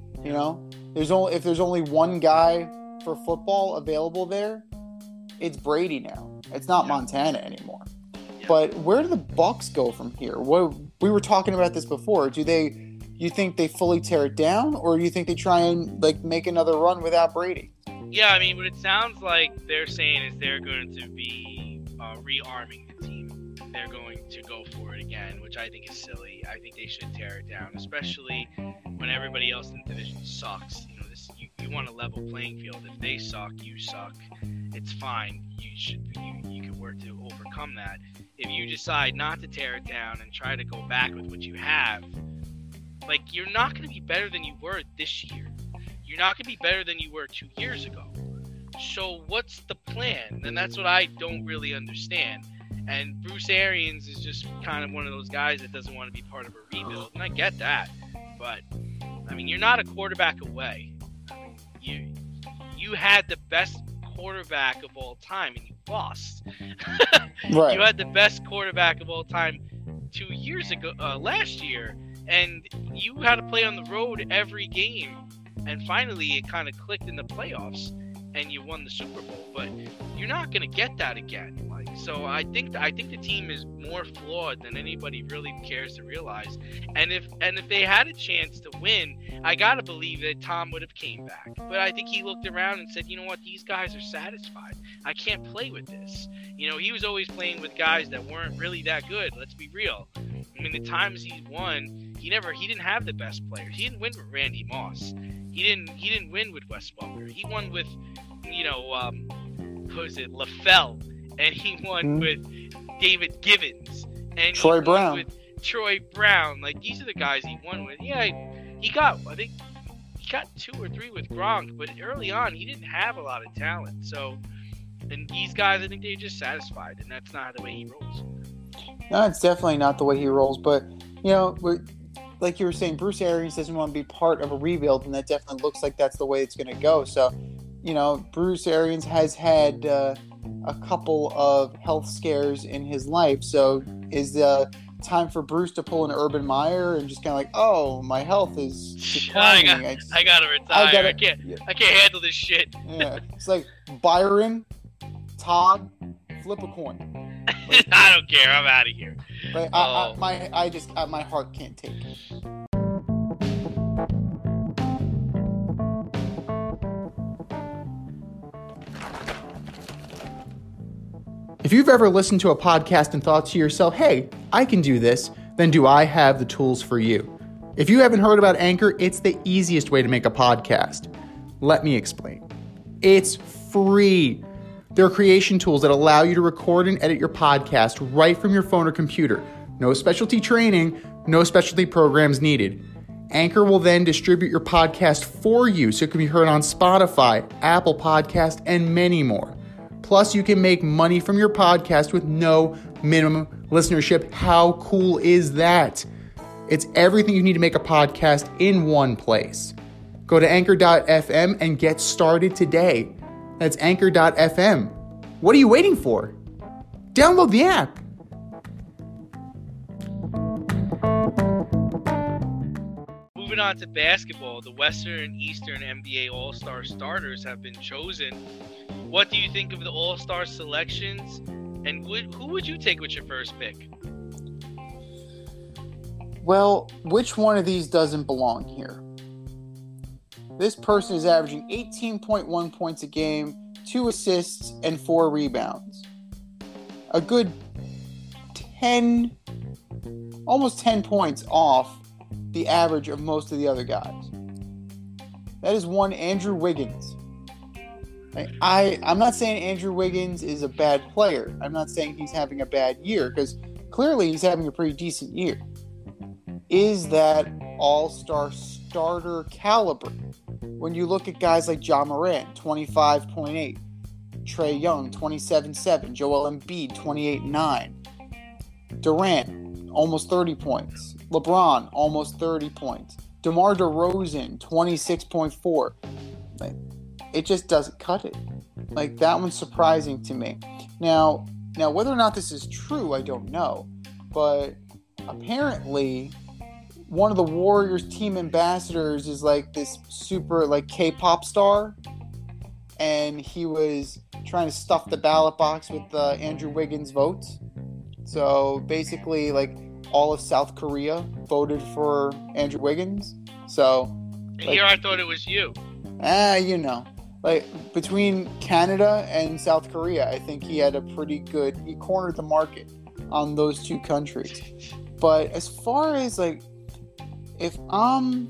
[SPEAKER 2] If there's only one guy for football available there, it's Brady now. It's not Montana anymore. Yeah. But where do the Bucs go from here? We were talking about this before. You think they fully tear it down, or do you think they try and make another run without Brady?
[SPEAKER 3] Yeah, I mean, what it sounds like they're saying is they're going to be rearming the team. They're going to go for it again, which I think is silly. I think they should tear it down, especially when everybody else in the division sucks. You want a level playing field. If they suck, you suck. It's fine. You can work to overcome that. If you decide not to tear it down and try to go back with what you have, you're not going to be better than you were this year. You're not going to be better than you were 2 years ago. So what's the plan? And that's what I don't really understand. And Bruce Arians is just kind of one of those guys that doesn't want to be part of a rebuild, and I get that. But I mean, you're not a quarterback away. You had the best quarterback of all time, and you lost.
[SPEAKER 2] Right.
[SPEAKER 3] You had the best quarterback of all time 2 years ago, last year, and you had to play on the road every game. And finally, it kind of clicked in the playoffs, and you won the Super Bowl. But you're not going to get that again. So I think the team is more flawed than anybody really cares to realize. And if they had a chance to win, I gotta believe that Tom would have came back. But I think he looked around and said, you know what, these guys are satisfied. I can't play with this. He was always playing with guys that weren't really that good. Let's be real. I mean, the times he's won, he didn't have the best players. He didn't win with Randy Moss. He didn't win with Wes Welker. He won with, LaFell. And he won with David Givens. And
[SPEAKER 2] Troy Brown.
[SPEAKER 3] With Troy Brown. These are the guys he won with. Yeah, he got 2 or 3 with Gronk, but early on, he didn't have a lot of talent. So, and these guys, I think they're just satisfied, and that's not the way he rolls.
[SPEAKER 2] No, it's definitely not the way he rolls. But, like you were saying, Bruce Arians doesn't want to be part of a rebuild, and that definitely looks like that's the way it's going to go. So, Bruce Arians has had a couple of health scares in his life. So is time for Bruce to pull an Urban Meyer and just kind of oh, my health is declining.
[SPEAKER 3] I gotta retire. I can't handle this shit.
[SPEAKER 2] Yeah, it's like Byron, Todd, flip a coin.
[SPEAKER 3] I don't care. I'm out of here.
[SPEAKER 2] But my heart can't take it. If you've ever listened to a podcast and thought to yourself, hey, I can do this, then do I have the tools for you? If you haven't heard about Anchor, it's the easiest way to make a podcast. Let me explain. It's free. There are creation tools that allow you to record and edit your podcast right from your phone or computer. No specialty training, no specialty programs needed. Anchor will then distribute your podcast for you so it can be heard on Spotify, Apple Podcast, and many more. Plus, you can make money from your podcast with no minimum listenership. How cool is that? It's everything you need to make a podcast in one place. Go to anchor.fm and get started today. That's anchor.fm. What are you waiting for? Download the app.
[SPEAKER 3] Moving on to basketball, the Western and Eastern NBA All-Star starters have been chosen. What do you think of the All-Star selections? And who would you take with your first pick?
[SPEAKER 2] Well, which one of these doesn't belong here? This person is averaging 18.1 points a game, 2 assists, and 4 rebounds. A good 10, almost 10 points off the average of most of the other guys. That is one Andrew Wiggins. I'm not saying Andrew Wiggins is a bad player. I'm not saying he's having a bad year, because clearly he's having a pretty decent year. Is that all-star starter caliber? When you look at guys like Ja Morant, 25.8, Trae Young, 27.7, Joel Embiid, 28.9, Durant, almost 30 points, LeBron, almost 30 points, DeMar DeRozan, 26.4. It just doesn't cut it. That one's surprising to me. Now whether or not this is true, I don't know. But apparently, one of the Warriors team ambassadors is this super K-pop star. And he was trying to stuff the ballot box with Andrew Wiggins' votes. So basically, all of South Korea voted for Andrew Wiggins. So
[SPEAKER 3] Here I thought it was you.
[SPEAKER 2] Between Canada and South Korea, I think he had he cornered the market on those two countries. But as far as if I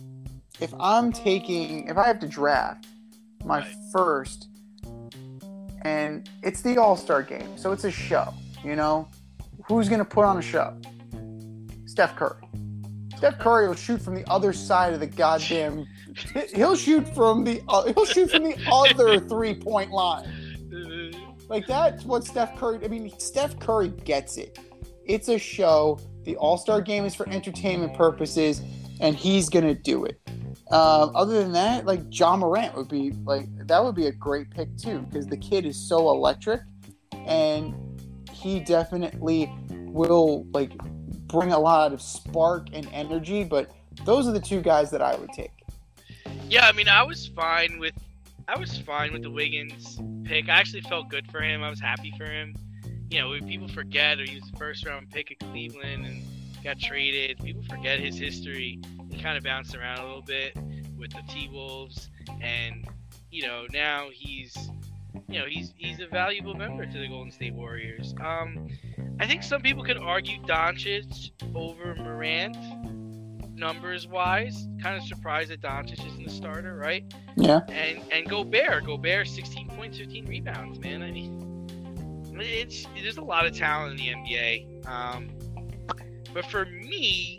[SPEAKER 2] have to draft my first, and it's the All-Star game, so it's a show, who's going to put on a show? Steph Curry. Steph Curry will shoot from the other side of the goddamn. He'll shoot from the other 3-point line. That's what Steph Curry. Steph Curry gets it. It's a show. The All-Star game is for entertainment purposes, and he's gonna do it. Other than that, Ja Morant would be that would be a great pick too, because the kid is so electric, and he definitely will bring a lot of spark and energy. But those are the two guys that I would take.
[SPEAKER 3] Yeah, I was fine with the Wiggins pick. I actually felt good for him. I was happy for him. When people forget, he was the first round pick at Cleveland and got traded. People forget his history. He kind of bounced around a little bit with the T-Wolves, and now he's a valuable member to the Golden State Warriors. I think some people could argue Doncic over Morant, numbers wise. Kind of surprised that Doncic isn't the starter, right?
[SPEAKER 2] Yeah.
[SPEAKER 3] And Gobert, 16 points, 15 rebounds, man. There's a lot of talent in the NBA. But for me,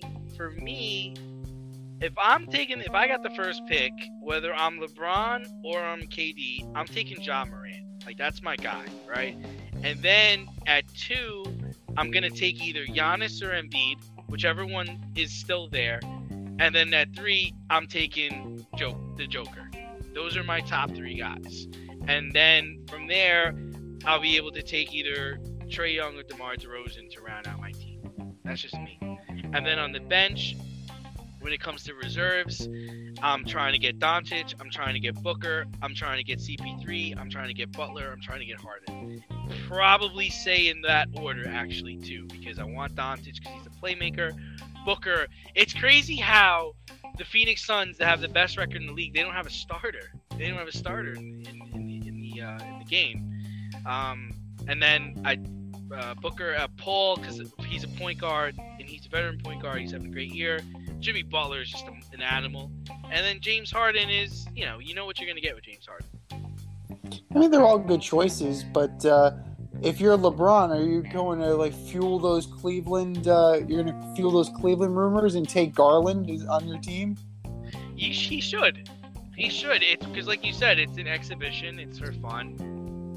[SPEAKER 3] if I got the first pick, whether I'm LeBron or I'm KD, I'm taking Ja Morant. That's my guy, right? And then at 2, I'm gonna take either Giannis or Embiid, whichever one is still there. And then at 3, I'm taking the Joker. Those are my top 3 guys. And then from there, I'll be able to take either Trae Young or DeMar DeRozan to round out my team. That's just me. And then on the bench, when it comes to reserves, I'm trying to get Doncic, I'm trying to get Booker, I'm trying to get CP3, I'm trying to get Butler, I'm trying to get Harden. Probably say in that order, actually, too, because I want Doncic because he's a playmaker. Booker, it's crazy how the Phoenix Suns, that have the best record in the league, they don't have a starter. They don't have a starter in the game. And then Booker, Paul, because he's a point guard and he's a veteran point guard. He's having a great year. Jimmy Butler is just an animal. And then James Harden is, you know what you're going to get with James Harden.
[SPEAKER 2] They're all good choices, but if you're LeBron, are you going to fuel those Cleveland? You're going to fuel those Cleveland rumors and take Garland on your team? He
[SPEAKER 3] should. He should. It's because, like you said, it's an exhibition. It's for fun.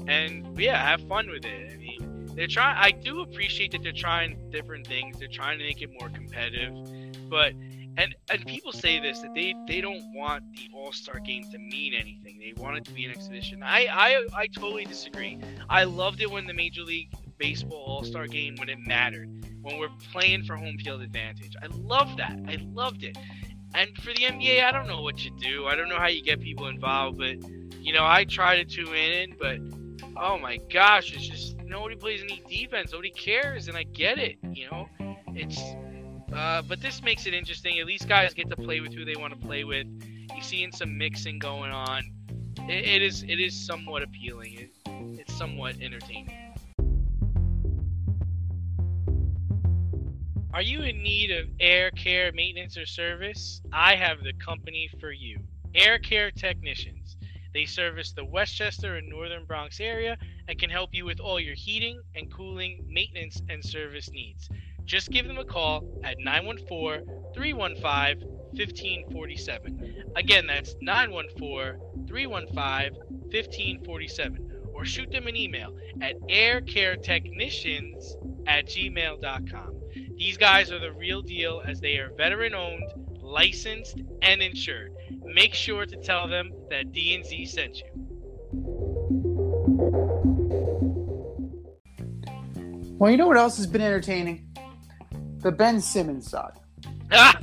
[SPEAKER 3] and yeah, have fun with it. I mean, they're trying. I do appreciate that they're trying different things. They're trying to make it more competitive, but and people say this, that they don't want the All-Star game to mean anything. They want it to be an exhibition. I totally disagree. I loved it when the Major League Baseball All-Star game, when it mattered, when we're playing for home field advantage. I love that. I loved it. And for the NBA, I don't know what you do. I don't know how you get people involved, but I try to tune in, but oh my gosh, it's just nobody plays any defense. Nobody cares, and I get it. It's but this makes it interesting. At least guys get to play with who they want to play with. You're seeing some mixing going on. It is somewhat appealing. It's somewhat entertaining. Are you in need of air care maintenance or service? I have the company for you. Air Care Technicians. They service the Westchester and Northern Bronx area and can help you with all your heating and cooling, maintenance, and service needs. Just give them a call at 914-315-1547. Again, that's 914-315-1547. Or shoot them an email at aircaretechnicians@gmail.com. These guys are the real deal, as they are veteran-owned, licensed, and insured. Make sure to tell them that D&Z sent you.
[SPEAKER 2] Well, you know what else has been entertaining? The Ben Simmons saga.
[SPEAKER 3] Ah!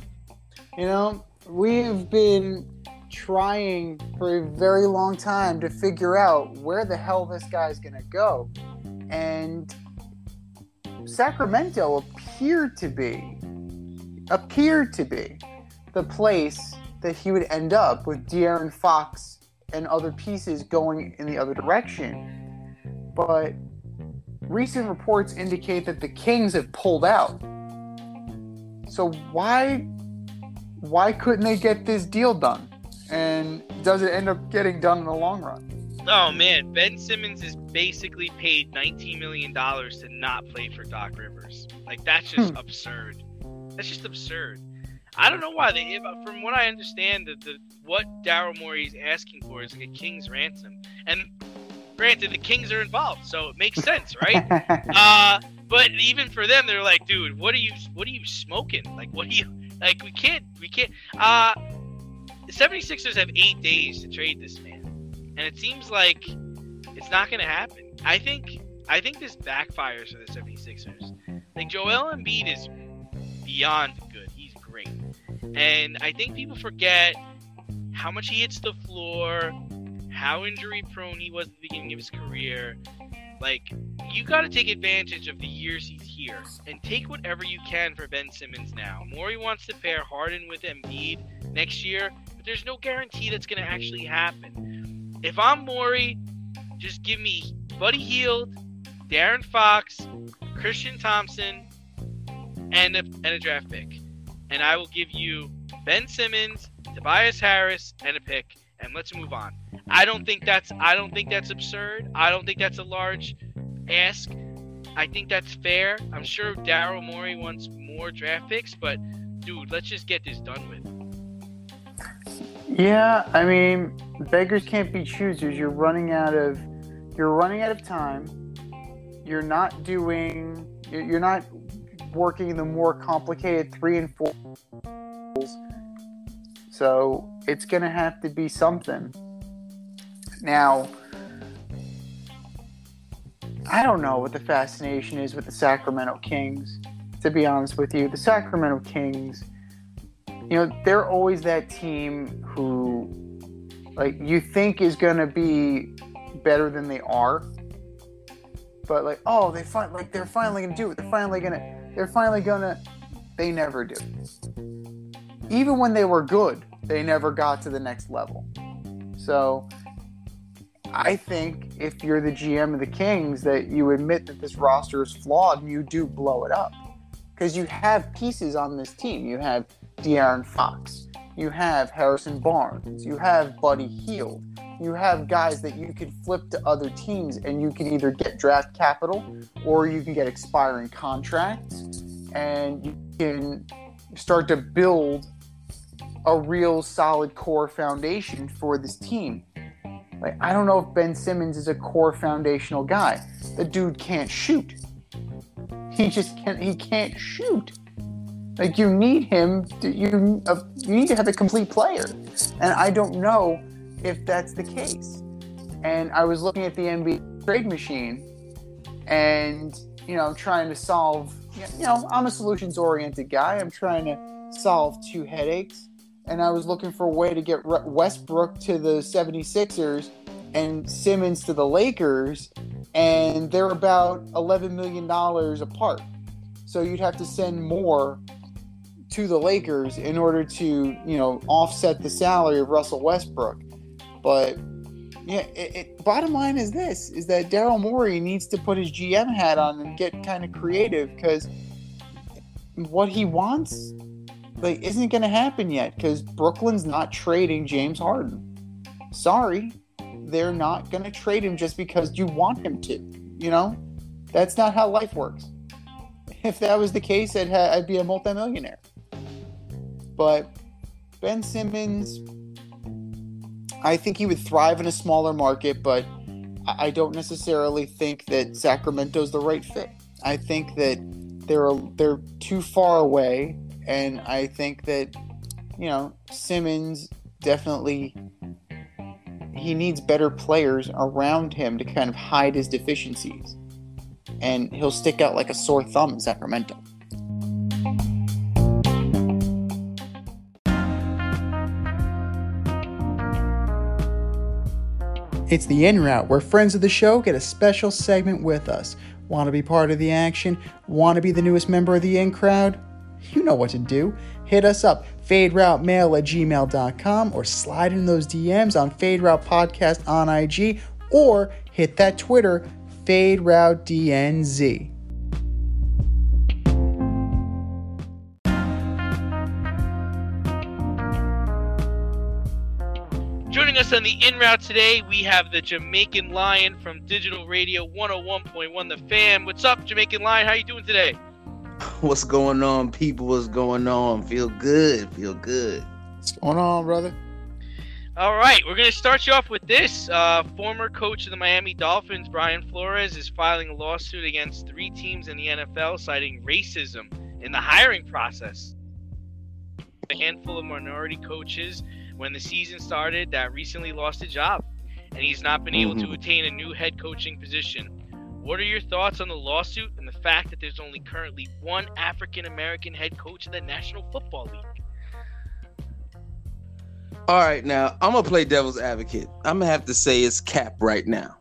[SPEAKER 2] We've been trying for a very long time to figure out where the hell this guy's going to go. And Sacramento appeared to be the place that he would end up, with De'Aaron Fox and other pieces going in the other direction. But recent reports indicate that the Kings have pulled out. So why couldn't they get this deal done? And does it end up getting done in the long run?
[SPEAKER 3] Oh man, Ben Simmons is basically paid $19 million to not play for Doc Rivers. Like, that's just absurd. That's just absurd. I don't know why they. From what I understand, what Daryl Morey is asking for is like a king's ransom. And granted, the Kings are involved, so it makes sense, right? But even for them, they're like, dude, what are you smoking? Like, what do you like? We can't. The 76ers have 8 days to trade this man, and it seems like it's not going to happen. I think this backfires for the 76ers. Like, Joel Embiid is beyond good. He's great. And I think people forget how much he hits the floor, how injury prone he was at the beginning of his career. Like, you got to take advantage of the years he's here and take whatever you can for Ben Simmons now. Morey wants to pair Harden with Embiid next year, but there's no guarantee that's going to actually happen. If I'm Morey, just give me Buddy Hield, De'Aaron Fox, Christian Thompson, and a draft pick. And I will give you Ben Simmons, Tobias Harris, and a pick, and let's move on. I don't think that's absurd. I don't think that's a large ask. I think that's fair. I'm sure Daryl Morey wants more draft picks, but dude, let's just get this done with.
[SPEAKER 2] Yeah, I mean, beggars can't be choosers. You're running out of time. You're not working the more complicated 3 and 4. So it's going to have to be something. Now, I don't know what the fascination is with the Sacramento Kings, to be honest with you. The Sacramento Kings, they're always that team who, like, you think is going to be better than they are. But, like, oh, they're finally going to do it. They're finally going to, they never do. Even when they were good, they never got to the next level. So I think if you're the GM of the Kings, that you admit that this roster is flawed and you do blow it up. Because you have pieces on this team. You have De'Aaron Fox. You have Harrison Barnes. You have Buddy Hield. You have guys that you can flip to other teams, and you can either get draft capital or you can get expiring contracts, and you can start to build a real solid core foundation for this team. Like, I don't know if Ben Simmons is a core foundational guy. The dude can't shoot. He can't shoot. Like, you need him you need to have a complete player. And I don't know if that's the case. And I was looking at the NBA trade machine and, trying to solve, I'm a solutions-oriented guy. I'm trying to solve two headaches. And I was looking for a way to get Westbrook to the 76ers and Simmons to the Lakers, and they're about $11 million apart. So you'd have to send more to the Lakers in order to, offset the salary of Russell Westbrook. But, bottom line is this, is that Daryl Morey needs to put his GM hat on and get kind of creative, because what he wants isn't going to happen yet, because Brooklyn's not trading James Harden. Sorry, they're not going to trade him just because you want him to. That's not how life works. If that was the case, I'd be a multimillionaire. But Ben Simmons, I think he would thrive in a smaller market, but I don't necessarily think that Sacramento's the right fit. I think that they're too far away. And I think that, Simmons definitely, he needs better players around him to kind of hide his deficiencies. And he'll stick out like a sore thumb in Sacramento. It's the In Route, where friends of the show get a special segment with us. Want to be part of the action? Want to be the newest member of the In Crowd? You know what to do. Hit us up, faderoutemail@gmail.com, or slide in those DMs on Fade Route Podcast on IG, or hit that Twitter, FadeRouteDNZ.
[SPEAKER 3] Joining us on the In Route today, we have the Jamaican Lion from Digital Radio 101.1 The Fan. What's up, Jamaican Lion? How you doing today?
[SPEAKER 4] What's going on, people? What's going on? Feel good.
[SPEAKER 2] What's going on, brother?
[SPEAKER 3] All right, we're going to start you off with this. Former coach of the Miami Dolphins, Brian Flores, is filing a lawsuit against 3 teams in the NFL citing racism in the hiring process. A handful of minority coaches, when the season started, that recently lost a job, and he's not been able to attain a new head coaching position. What are your thoughts on the lawsuit and the fact that there's only currently one African-American head coach in the National Football League?
[SPEAKER 4] All right, now, I'm going to play devil's advocate. I'm going to have to say it's cap right now.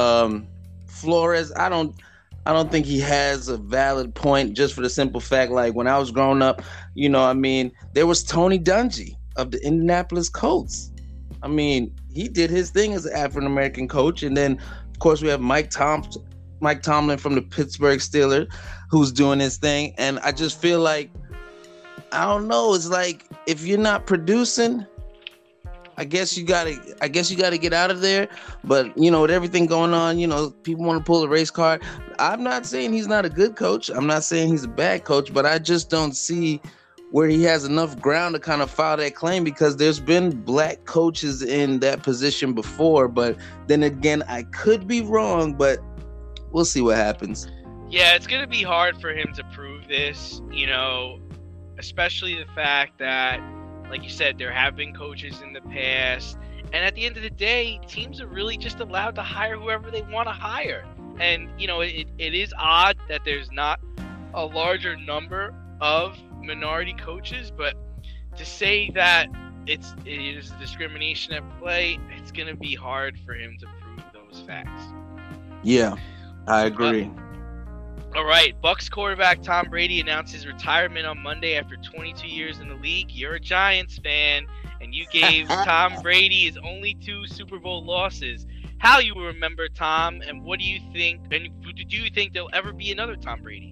[SPEAKER 4] Flores, I don't think he has a valid point, just for the simple fact, like, when I was growing up, there was Tony Dungy of the Indianapolis Colts. He did his thing as an African-American coach, and then, of course, we have Mike Tomlin from the Pittsburgh Steelers, who's doing his thing. And I just feel like, I don't know, it's like, if you're not producing, I guess you gotta get out of there. But, with everything going on, people want to pull a race card. I'm not saying he's not a good coach. I'm not saying he's a bad coach, but I just don't see where he has enough ground to kind of file that claim, because there's been black coaches in that position before. But then again, I could be wrong, but we'll see what happens.
[SPEAKER 3] Yeah, it's going to be hard for him to prove this, especially the fact that, like you said, there have been coaches in the past. And at the end of the day, teams are really just allowed to hire whoever they want to hire. And, it is odd that there's not a larger number of minority coaches, but to say that it is discrimination at play, it's going to be hard for him to prove those facts.
[SPEAKER 4] Yeah, I agree.
[SPEAKER 3] All right, Bucs quarterback Tom Brady announced his retirement on Monday after 22 years in the league. You're a Giants fan, and you gave Tom Brady his only 2 Super Bowl losses. How you will remember Tom, and what do you think? And do you think there'll ever be another Tom Brady?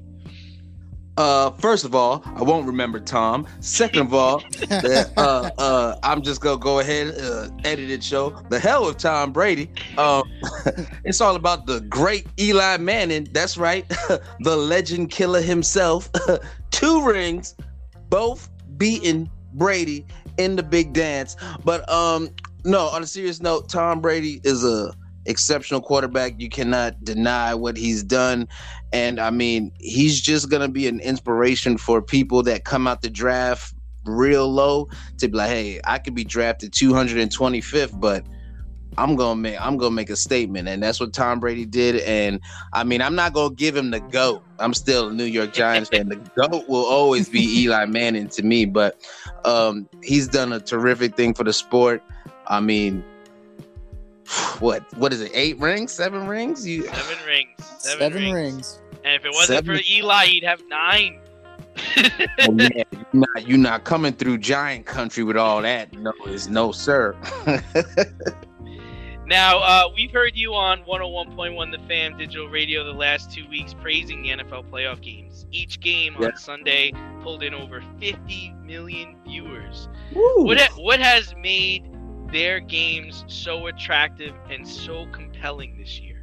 [SPEAKER 4] First of all, I won't remember Tom. Second of all, I'm just gonna go ahead, edit it, show the hell with Tom Brady. It's all about the great Eli Manning. That's right, the legend killer himself. 2 rings, both beating Brady in the big dance. But No, on a serious note, Tom Brady is a exceptional quarterback. You cannot deny what he's done. And I mean, he's just going to be an inspiration for people that come out the draft real low to be like, hey, I could be drafted 225th, but I'm gonna make a statement, and that's what Tom Brady did. And I mean, I'm not gonna give him the GOAT. I'm still a New York Giants fan. The GOAT will always be Eli Manning to me, but he's done a terrific thing for the sport. I mean, what is it? 8 rings? 7 rings?
[SPEAKER 3] 7 rings.
[SPEAKER 2] 7 rings.
[SPEAKER 3] And if it wasn't for Eli, he'd have 9.
[SPEAKER 4] Oh, yeah, you're not coming through Giant country with all that. No, sir.
[SPEAKER 3] Now, we've heard you on 101.1 The Fan Digital Radio the last 2 weeks praising the NFL playoff games. Each game on Sunday pulled in over 50 million viewers. What has made their games so attractive and so compelling this year?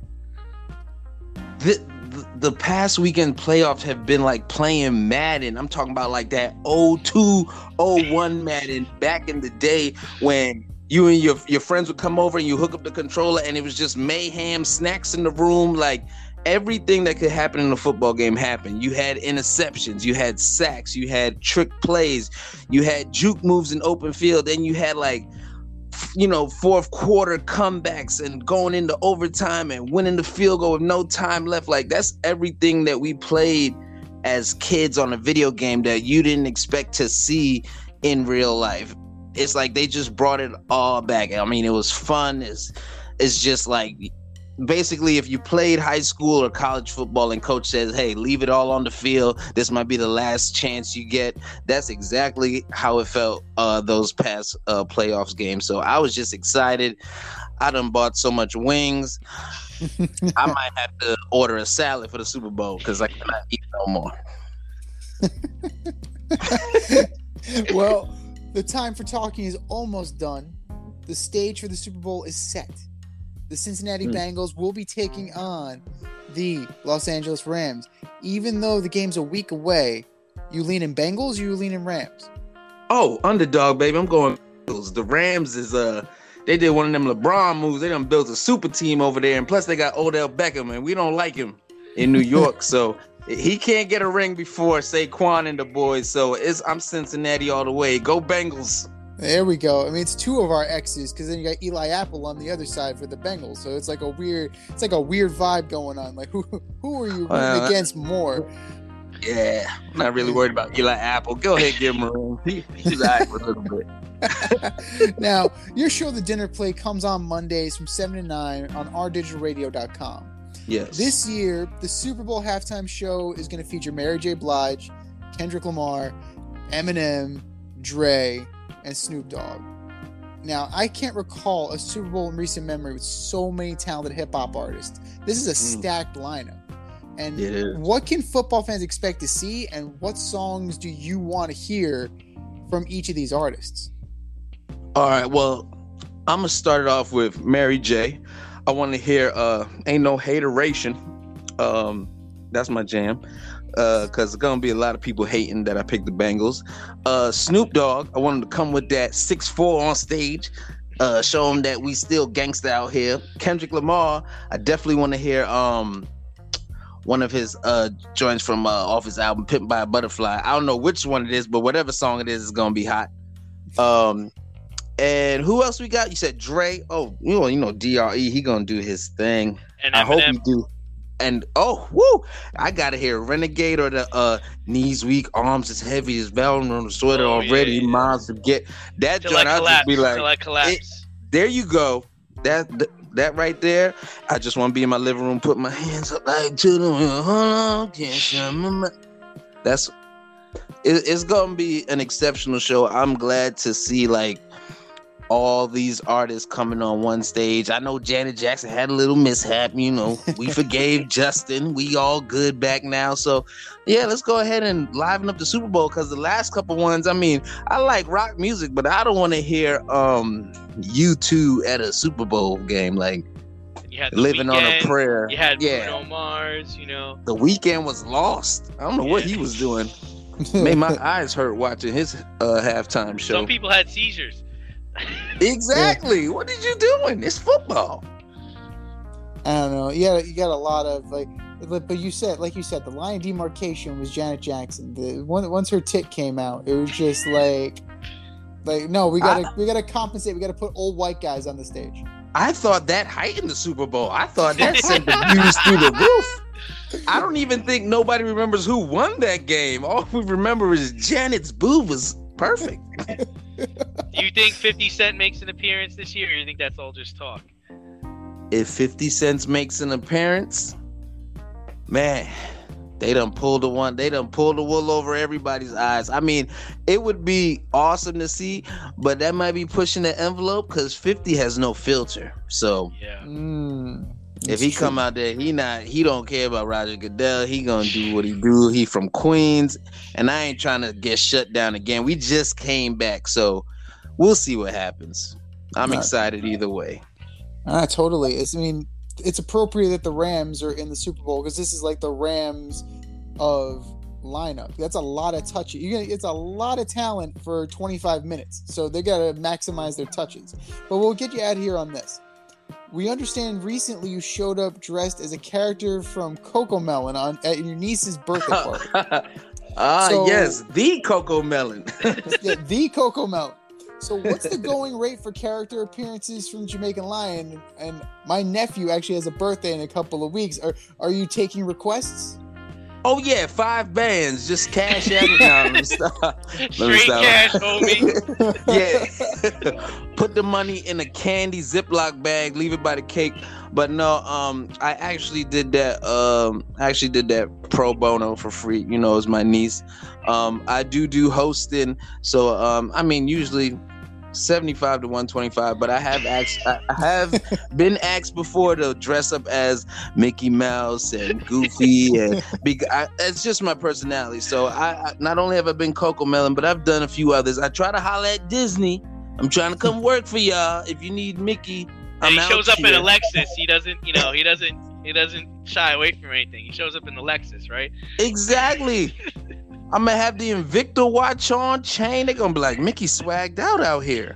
[SPEAKER 4] The past weekend playoffs have been like playing Madden. I'm talking about like that 02, 01 Madden back in the day when you and your friends would come over and you hook up the controller and it was just mayhem, snacks in the room. Like everything that could happen in a football game happened. You had interceptions, you had sacks, you had trick plays, you had juke moves in open field, and you had like, fourth quarter comebacks and going into overtime and winning the field goal with no time left. Like that's everything that we played as kids on a video game that you didn't expect to see in real life. It's like they just brought it all back. I mean, it was fun. It's just like basically if you played high school or college football and coach says, hey, leave it all on the field, this might be the last chance you get. That's exactly how it felt those past playoffs games. So I was just excited. I done bought so much wings. I might have to order a salad for the Super Bowl because I cannot eat no more.
[SPEAKER 2] Well, the time for talking is almost done. The stage for the Super Bowl is set. The Cincinnati Bengals will be taking on the Los Angeles Rams. Even though the game's a week away, you lean in Bengals or you lean in Rams?
[SPEAKER 4] Oh, underdog, baby. I'm going Bengals. The Rams is they did one of them LeBron moves. They done built a super team over there, and plus they got Odell Beckham, and we don't like him in New York, so he can't get a ring before Saquon and the boys. So I'm Cincinnati all the way. Go Bengals.
[SPEAKER 2] There we go. I mean, it's 2 of our X's because then you got Eli Apple on the other side for the Bengals. So it's like a weird vibe going on. Like who are you rooting against more?
[SPEAKER 4] Yeah, I'm not really worried about Eli Apple. Go ahead, give him a ring. He's all right for a little bit.
[SPEAKER 2] Now, your show, The Dinner Plate, comes on Mondays from 7 to 9 on ourdigitalradio.com.
[SPEAKER 4] Yes.
[SPEAKER 2] This year, the Super Bowl halftime show is going to feature Mary J. Blige, Kendrick Lamar, Eminem, Dre, and Snoop Dogg. Now, I can't recall a Super Bowl in recent memory with so many talented hip-hop artists. This is a stacked lineup. And what can football fans expect to see, and what songs do you want to hear from each of these artists?
[SPEAKER 4] All right, well, I'm going to start it off with Mary J. I want to hear Ain't No Hateration. That's my jam. Because there's going to be a lot of people hating that I picked the Bengals. Snoop Dogg, I want him to come with that 6'4" on stage. Show him that we still gangsta out here. Kendrick Lamar, I definitely want to hear one of his joints from off his album Pimped by a Butterfly. I don't know which one it is, but whatever song it is going to be hot. And who else we got? You said Dre. Oh, you know DRE, he going to do his thing.
[SPEAKER 3] And
[SPEAKER 4] I hope he do. And I gotta hear Renegade or the knees weak, arms as heavy as Velvet on the sweater already.
[SPEAKER 3] Yeah.
[SPEAKER 4] Moms forget that
[SPEAKER 3] Till
[SPEAKER 4] joint.
[SPEAKER 3] I
[SPEAKER 4] I'll
[SPEAKER 3] collapse.
[SPEAKER 4] just be like,
[SPEAKER 3] Till I collapse.
[SPEAKER 4] there you go. That right there. I just want to be in my living room, put my hands up like to the hold on, can't you remember? It's gonna be an exceptional show. I'm glad to see like all these artists coming on one stage. I know Janet Jackson had a little mishap, we forgave Justin. We all good back now. So yeah, let's go ahead and liven up the Super Bowl, because the last couple ones, I mean, I like rock music, but I don't want to hear U2 at a Super Bowl game. Like,
[SPEAKER 3] you had
[SPEAKER 4] Living
[SPEAKER 3] Weeknd,
[SPEAKER 4] on a Prayer.
[SPEAKER 3] You had Bruno Mars,
[SPEAKER 4] The Weeknd was lost. I don't know what he was doing. Made my eyes hurt watching his halftime show.
[SPEAKER 3] Some people had seizures.
[SPEAKER 4] Exactly. What did you doing? It's football.
[SPEAKER 2] I don't know. Yeah, you got a lot of but you said, the line of demarcation was Janet Jackson. Once her tit came out, it was just like no, we gotta compensate. We gotta put old white guys on the stage.
[SPEAKER 4] I thought that heightened the Super Bowl. I thought that sent the views through the roof. I don't even think nobody remembers who won that game. All we remember is Janet's boob was perfect.
[SPEAKER 3] Do you think 50 Cent makes an appearance this year, or you think that's all just talk?
[SPEAKER 4] If 50 Cent makes an appearance, man, they done pulled the wool over everybody's eyes. I mean, it would be awesome to see, but that might be pushing the envelope because 50 has no filter. So
[SPEAKER 3] Yeah.
[SPEAKER 4] if he come out there, he don't care about Roger Goodell. He gonna do what he do. He from Queens, and I ain't trying to get shut down again. We just came back, so we'll see what happens. I'm excited either way.
[SPEAKER 2] Totally. It's appropriate that the Rams are in the Super Bowl because this is like the Rams of lineup. That's a lot of touches. It's a lot of talent for 25 minutes, so they got to maximize their touches. But we'll get you out of here on this. We understand recently you showed up dressed as a character from Coco Melon at your niece's birthday party.
[SPEAKER 4] Yes, the Coco Melon.
[SPEAKER 2] Yeah, the Coco Melon. So what's the going rate for character appearances from Jamaican Lion? And my nephew actually has a birthday in a couple of weeks. Are you taking requests?
[SPEAKER 4] Oh yeah, 5 bands. Just cash out. No, let me stop.
[SPEAKER 3] Straight cash, homie.
[SPEAKER 4] Yeah. Put the money in a candy Ziploc bag, leave it by the cake. But no, I actually did that. Pro bono for free. You know, it's my niece. I do hosting. So usually 75 to 125, but I have been asked before to dress up as Mickey Mouse and Goofy, and it's just my personality. So I not only have I been Coco Melon, but I've done a few others. I try to holler at Disney. I'm trying to come work for y'all. If you need Mickey,
[SPEAKER 3] and he shows up in a Lexus. He doesn't shy away from anything. He shows up in the Lexus, right?
[SPEAKER 4] Exactly. I'm gonna have the Invicta watch on, chain. They're gonna be like, Mickey swagged out here.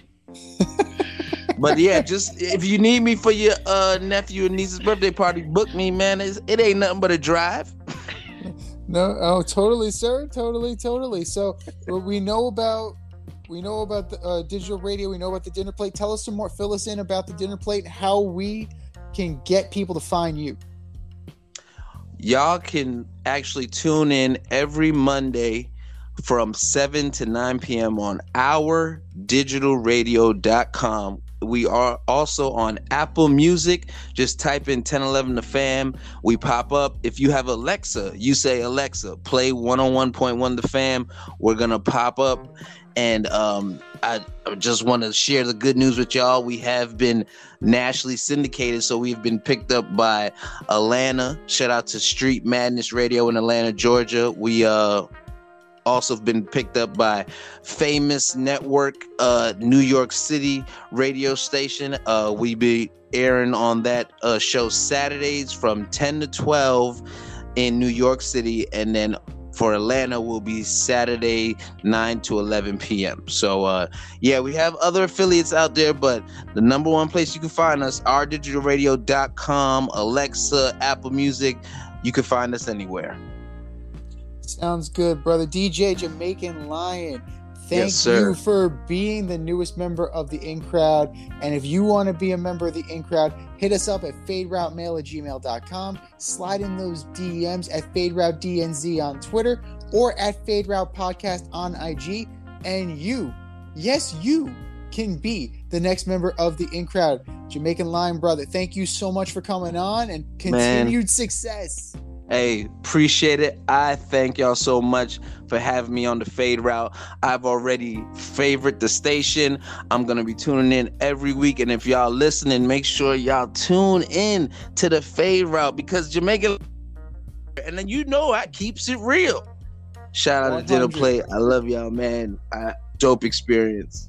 [SPEAKER 4] But yeah, just if you need me for your nephew and niece's birthday party, book me, man. It ain't nothing but a drive.
[SPEAKER 2] No, totally, sir. Totally. So we know about the digital radio. We know about the dinner plate. Tell us some more. Fill us in about the dinner plate. How we can get people to find you.
[SPEAKER 4] Y'all can actually tune in every Monday from 7 to 9 p.m. on ourdigitalradio.com. We are also on Apple Music. Just type in 1011 The Fam. We pop up. If you have Alexa, you say, Alexa, play 101.1 The Fam. We're going to pop up. And I just want to share the good news with y'all. We have been nationally syndicated, so we've been picked up by Atlanta. Shout out to Street Madness Radio in Atlanta, Georgia. We also been picked up by Famous Network, New York City radio station. We be airing on that show Saturdays from 10 to 12 in New York City, and then for Atlanta will be Saturday 9 to 11 p.m. So yeah, we have other affiliates out there, but the number one place you can find us, ourdigitalradio.com, Alexa, Apple Music. You can find us anywhere.
[SPEAKER 2] Sounds good, brother. DJ Jamaican Lion, thank
[SPEAKER 4] Yes, sir.
[SPEAKER 2] you for being the newest member of the In Crowd. And if you want to be a member of the In Crowd, hit us up at faderoutemail@gmail.com. Slide in those DMs at FadeRouteDNZ on Twitter or at FadeRoute Podcast on IG. And you, yes, you can be the next member of the In Crowd. Jamaican Lion, brother, thank you so much for coming on and continued success.
[SPEAKER 4] Hey, appreciate it. I thank y'all so much for having me on the Fade Route. I've already favored the station. I'm going to be tuning in every week. And if y'all listening, make sure y'all tune in to the Fade Route because Jamaican, and then I keeps it real. Shout out to Dinner Plate. I love y'all, man. Dope experience.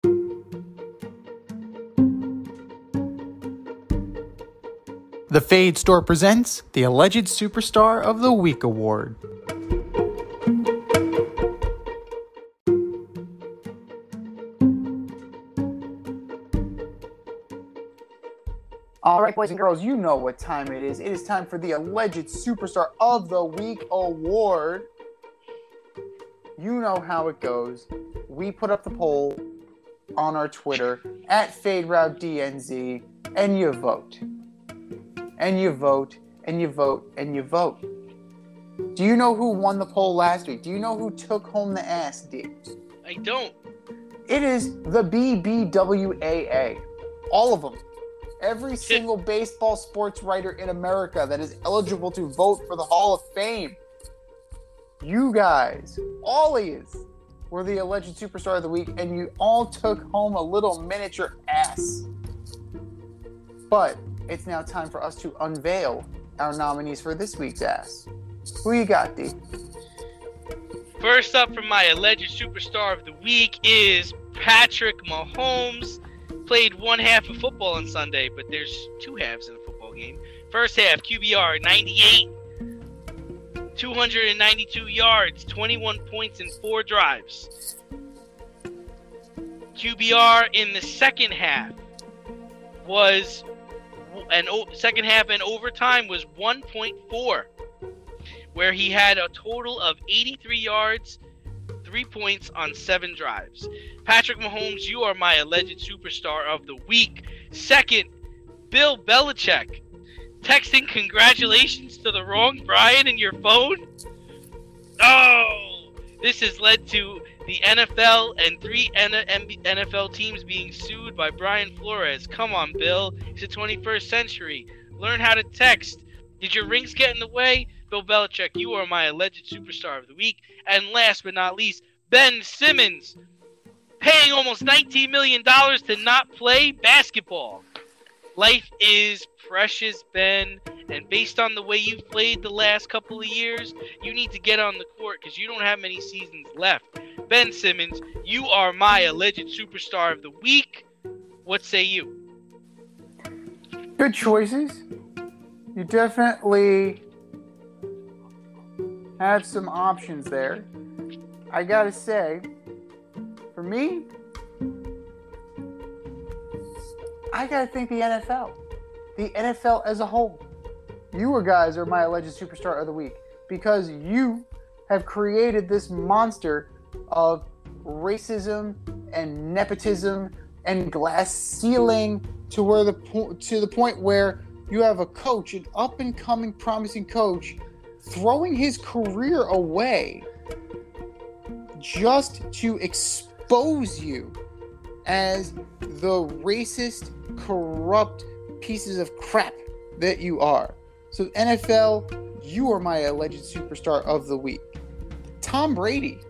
[SPEAKER 2] The Fade Store presents the Alleged Superstar of the Week Award. right, boys and girls, you know what time it is. It is time for the Alleged Superstar of the Week award. You know how it goes. We put up the poll on our Twitter at FadeRouteDNZ, and you vote. And you vote, and you vote, and you vote. Do you know who won the poll last week? Do you know who took home the ass, D?
[SPEAKER 3] I don't.
[SPEAKER 2] It is the BBWAA. All of them. Every single baseball sports writer in America that is eligible to vote for the Hall of Fame. You guys, all of you, were the Alleged Superstar of the Week, and you all took home a little miniature ass. But it's now time for us to unveil our nominees for this week's ass. Who you got, D?
[SPEAKER 3] First up from my Alleged Superstar of the Week is Patrick Mahomes. Played one half of football on Sunday, but there's two halves in a football game. First half, QBR 98, 292 yards, 21 points in 4 drives. QBR in the second half was, second half and overtime was 1.4, where he had a total of 83 yards, 3 points on 7 drives. Patrick Mahomes, you are my Alleged Superstar of the Week. Second, Bill Belichick. Texting congratulations to the wrong Brian in your phone? Oh! This has led to the NFL and 3 NFL teams being sued by Brian Flores. Come on, Bill. It's the 21st century. Learn how to text. Did your rings get in the way? Bill Belichick, you are my Alleged Superstar of the Week. And last but not least, Ben Simmons, paying almost $19 million to not play basketball. Life is precious, Ben, and based on the way you've played the last couple of years, you need to get on the court because you don't have many seasons left. Ben Simmons, you are my Alleged Superstar of the Week. What say you?
[SPEAKER 2] Good choices. You definitely have some options there. I gotta say, for me, I gotta think the NFL. The NFL as a whole. You guys are my Alleged Superstar of the Week because you have created this monster of racism and nepotism and glass ceiling to the point where you have a coach, an up-and-coming promising coach, throwing his career away just to expose you as the racist, corrupt pieces of crap that you are. So NFL, you are my Alleged Superstar of the Week. Tom Brady.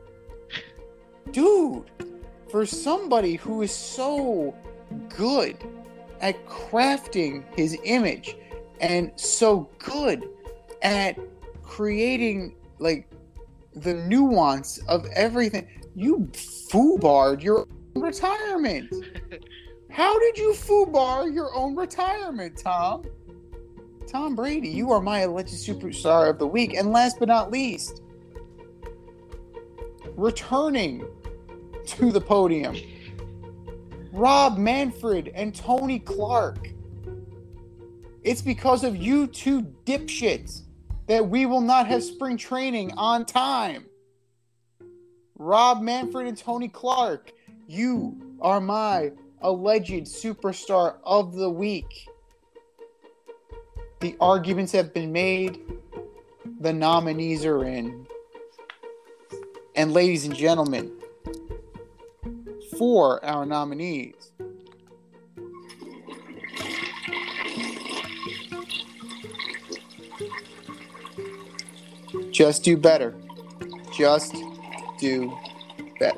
[SPEAKER 2] Dude, for somebody who is so good at crafting his image and so good at creating like the nuance of everything, you foobarred your own retirement. How did you foobar your own retirement, Tom? Tom Brady, you are my Alleged Superstar of the Week. And last but not least, returning to the podium, Rob Manfred and Tony Clark. It's because of you two dipshits that we will not have spring training on time. Rob Manfred and Tony Clark, you are my Alleged Superstar of the Week. The arguments have been made. The nominees are in. And ladies and gentlemen, for our nominees, just do better. Just do better.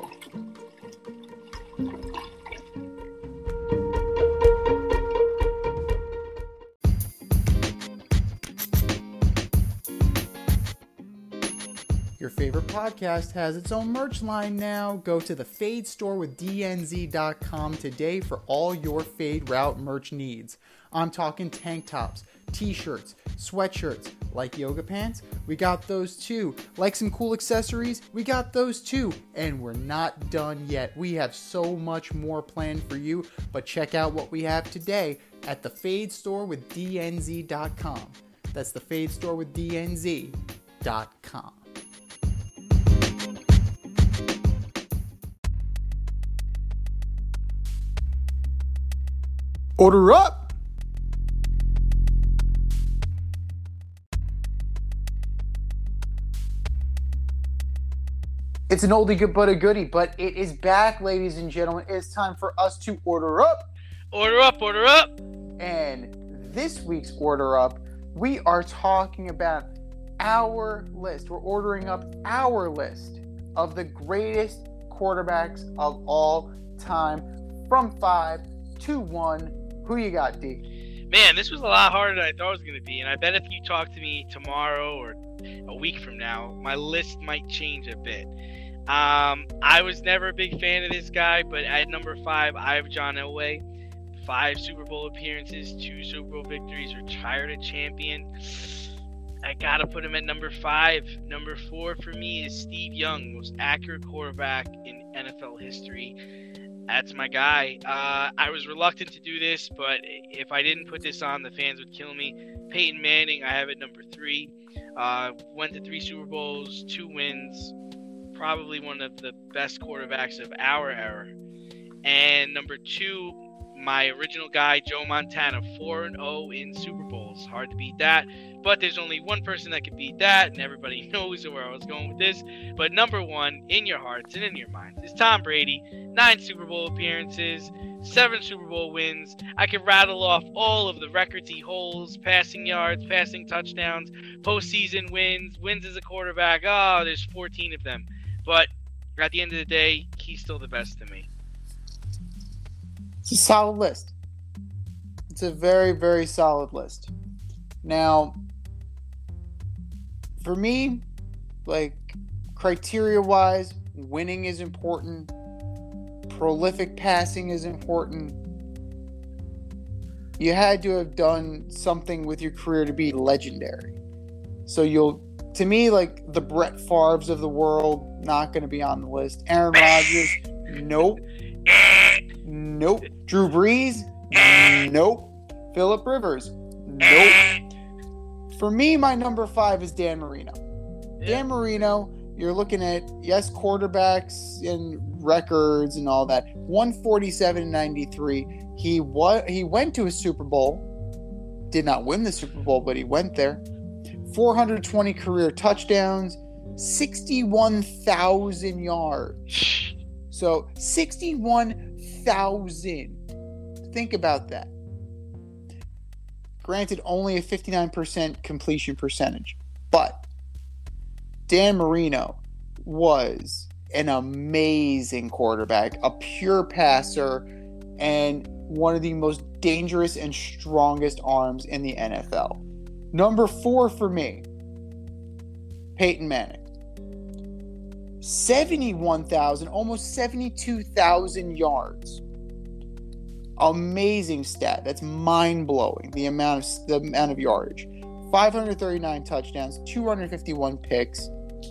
[SPEAKER 2] Your favorite podcast has its own merch line now. Go to the Fade store with DNZ.com today for all your Fade Route merch needs. I'm talking tank tops, t-shirts, sweatshirts, like yoga pants, we got those too. Like some cool accessories, we got those too. And we're not done yet. We have so much more planned for you, but check out what we have today at the Fade store with DNZ.com. That's the Fade store with DNZ.com. Order up! It's an oldie good but a goodie, but it is back, ladies and gentlemen. It's time for us to order up.
[SPEAKER 3] Order up, order up.
[SPEAKER 2] And this week's order up, we are talking about our list. We're ordering up our list of the greatest quarterbacks of all time from 5 to 1. Who you got, D?
[SPEAKER 3] Man, this was a lot harder than I thought it was going to be. And I bet if you talk to me tomorrow or a week from now, my list might change a bit. I was never a big fan of this guy, but at number 5, I have John Elway. 5 Super Bowl appearances, 2 Super Bowl victories, retired a champion. I got to put him at number 5. Number 4 for me is Steve Young, most accurate quarterback in NFL history. That's my guy. I was reluctant to do this, but if I didn't put this on, the fans would kill me. Peyton Manning, I have at number 3. Went to 3 Super Bowls, 2 wins. Probably one of the best quarterbacks of our era. And number 2, my original guy, Joe Montana, 4-0 in Super Bowls. Hard to beat that. But there's only one person that can beat that, and everybody knows where I was going with this. But number 1, in your hearts and in your minds, is Tom Brady. 9 Super Bowl appearances, 7 Super Bowl wins. I could rattle off all of the records he holds, passing yards, passing touchdowns, postseason wins as a quarterback. Oh, there's 14 of them. But at the end of the day, he's still the best to me.
[SPEAKER 2] It's a solid list. It's a very, very solid list. Now, for me, like, criteria-wise, winning is important. Prolific passing is important. You had to have done something with your career to be legendary. So to me, like, the Brett Favres of the world, not going to be on the list. Aaron Rodgers, nope. Nope. Drew Brees, nope. Phillip Rivers, nope. For me, my number 5 is Dan Marino.
[SPEAKER 3] Yeah.
[SPEAKER 2] Dan Marino, you're looking at, yes, quarterbacks and records and all that. 147-93. He went to a Super Bowl. Did not win the Super Bowl, but he went there. 420 career touchdowns. 61,000 yards. So 61,000. Think about that. Granted, only a 59% completion percentage. But Dan Marino was an amazing quarterback, a pure passer, and one of the most dangerous and strongest arms in the NFL. Number 4 for me, Peyton Manning. 71,000, almost 72,000 yards. Amazing stat. That's mind-blowing, the amount of yardage. 539 touchdowns, 251 picks.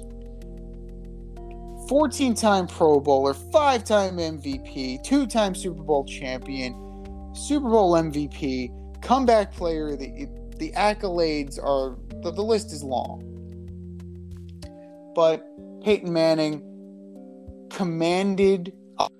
[SPEAKER 2] 14-time Pro Bowler, 5-time MVP, 2-time Super Bowl champion, Super Bowl MVP, comeback player. The accolades are, the list is long. But Peyton Manning commanded,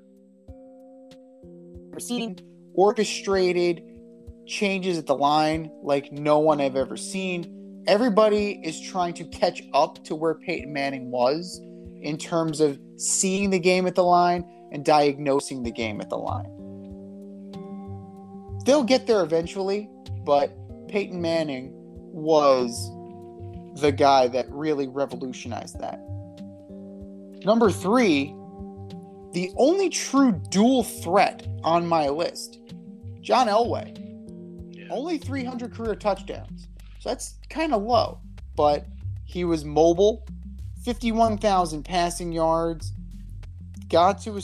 [SPEAKER 2] orchestrated changes at the line like no one I've ever seen. Everybody is trying to catch up to where Peyton Manning was in terms of seeing the game at the line and diagnosing the game at the line. They'll get there eventually, but Peyton Manning was the guy that really revolutionized that. Number 3, the only true dual threat on my list, John Elway.
[SPEAKER 3] Yeah.
[SPEAKER 2] Only 300 career touchdowns. So that's kind of low, but he was mobile, 51,000 passing yards, got to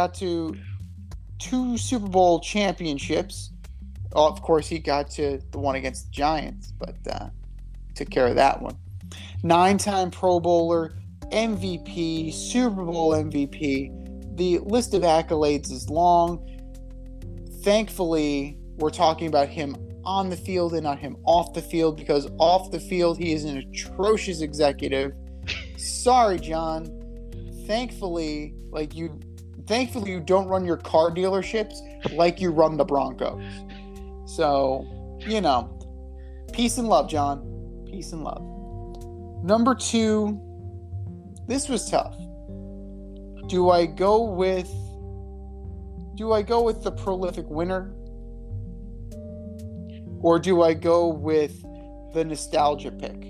[SPEAKER 2] 2 Super Bowl championships. Oh, of course, he got to the one against the Giants, but took care of that one. 9-time Pro Bowler, MVP, Super Bowl MVP. The list of accolades is long. Thankfully, we're talking about him on the field and not him off the field, because off the field, he is an atrocious executive. Sorry, John. Thankfully you don't run your car dealerships like you run the Broncos. So, peace and love, John. Peace and love. Number 2, this was tough. Do I go with the prolific winner? Or do I go with the nostalgia pick?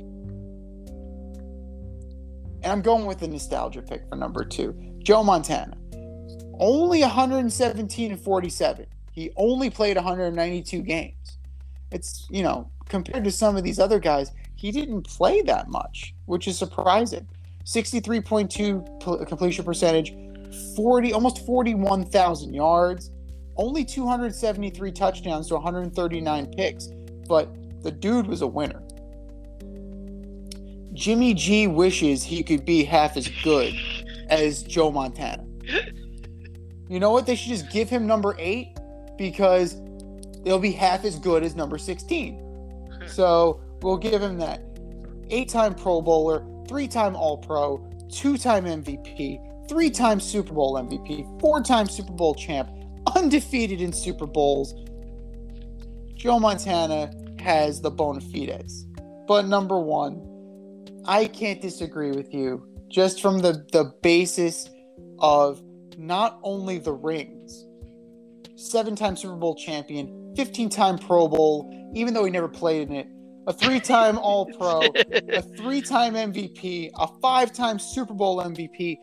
[SPEAKER 2] And I'm going with the nostalgia pick for number 2. Joe Montana. Only 117-47. He only played 192 games. It's, compared to some of these other guys, he didn't play that much, which is surprising. 63.2 completion percentage, almost 41,000 yards, only 273 touchdowns to 139 picks, but the dude was a winner. Jimmy G wishes he could be half as good as Joe Montana. You know what? They should just give him number 8 because it'll be half as good as number 16. So we'll give him that. 8-time Pro Bowler, 3-time All-Pro, 2-time MVP, 3-time Super Bowl MVP, 4-time Super Bowl champ, undefeated in Super Bowls. Joe Montana has the bona fides. But number 1, I can't disagree with you. Just from the basis of not only the rings, 7-time Super Bowl champion, 15-time Pro Bowl, even though he never played in it, a 3-time All-Pro, a 3-time MVP, a 5-time Super Bowl MVP,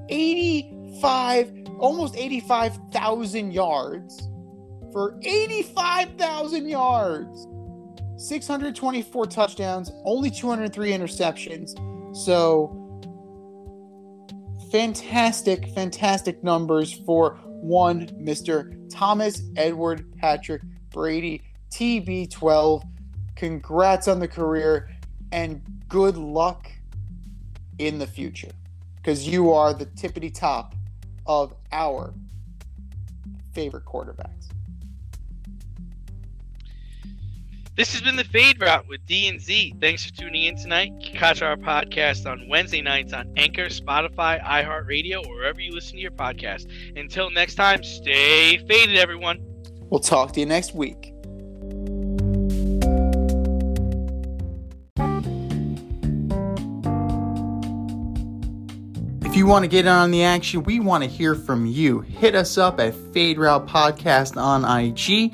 [SPEAKER 2] almost 85,000 yards. For 85,000 yards, 624 touchdowns, only 203 interceptions. So, fantastic numbers for one Mr. Thomas Edward Patrick Brady, TB12. Congrats on the career, and good luck in the future, because you are the tippity top of our favorite quarterbacks.
[SPEAKER 3] This has been the Fade Route with D and Z. Thanks for tuning in tonight. You can catch our podcast on Wednesday nights on Anchor, Spotify, iHeartRadio, or wherever you listen to your podcast. Until next time, stay faded, everyone.
[SPEAKER 2] We'll talk to you next week. If you want to get on the action, we want to hear from you. Hit us up at Fade Route Podcast on IG,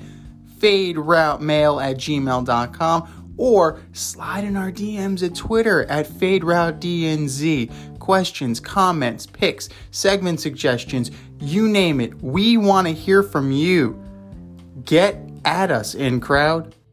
[SPEAKER 2] faderoutemail@gmail.com, or slide in our DMs at Twitter at FadeRouteDNZ. Questions, comments, picks, segment suggestions, you name it. We want to hear from you. Get at us, in crowd.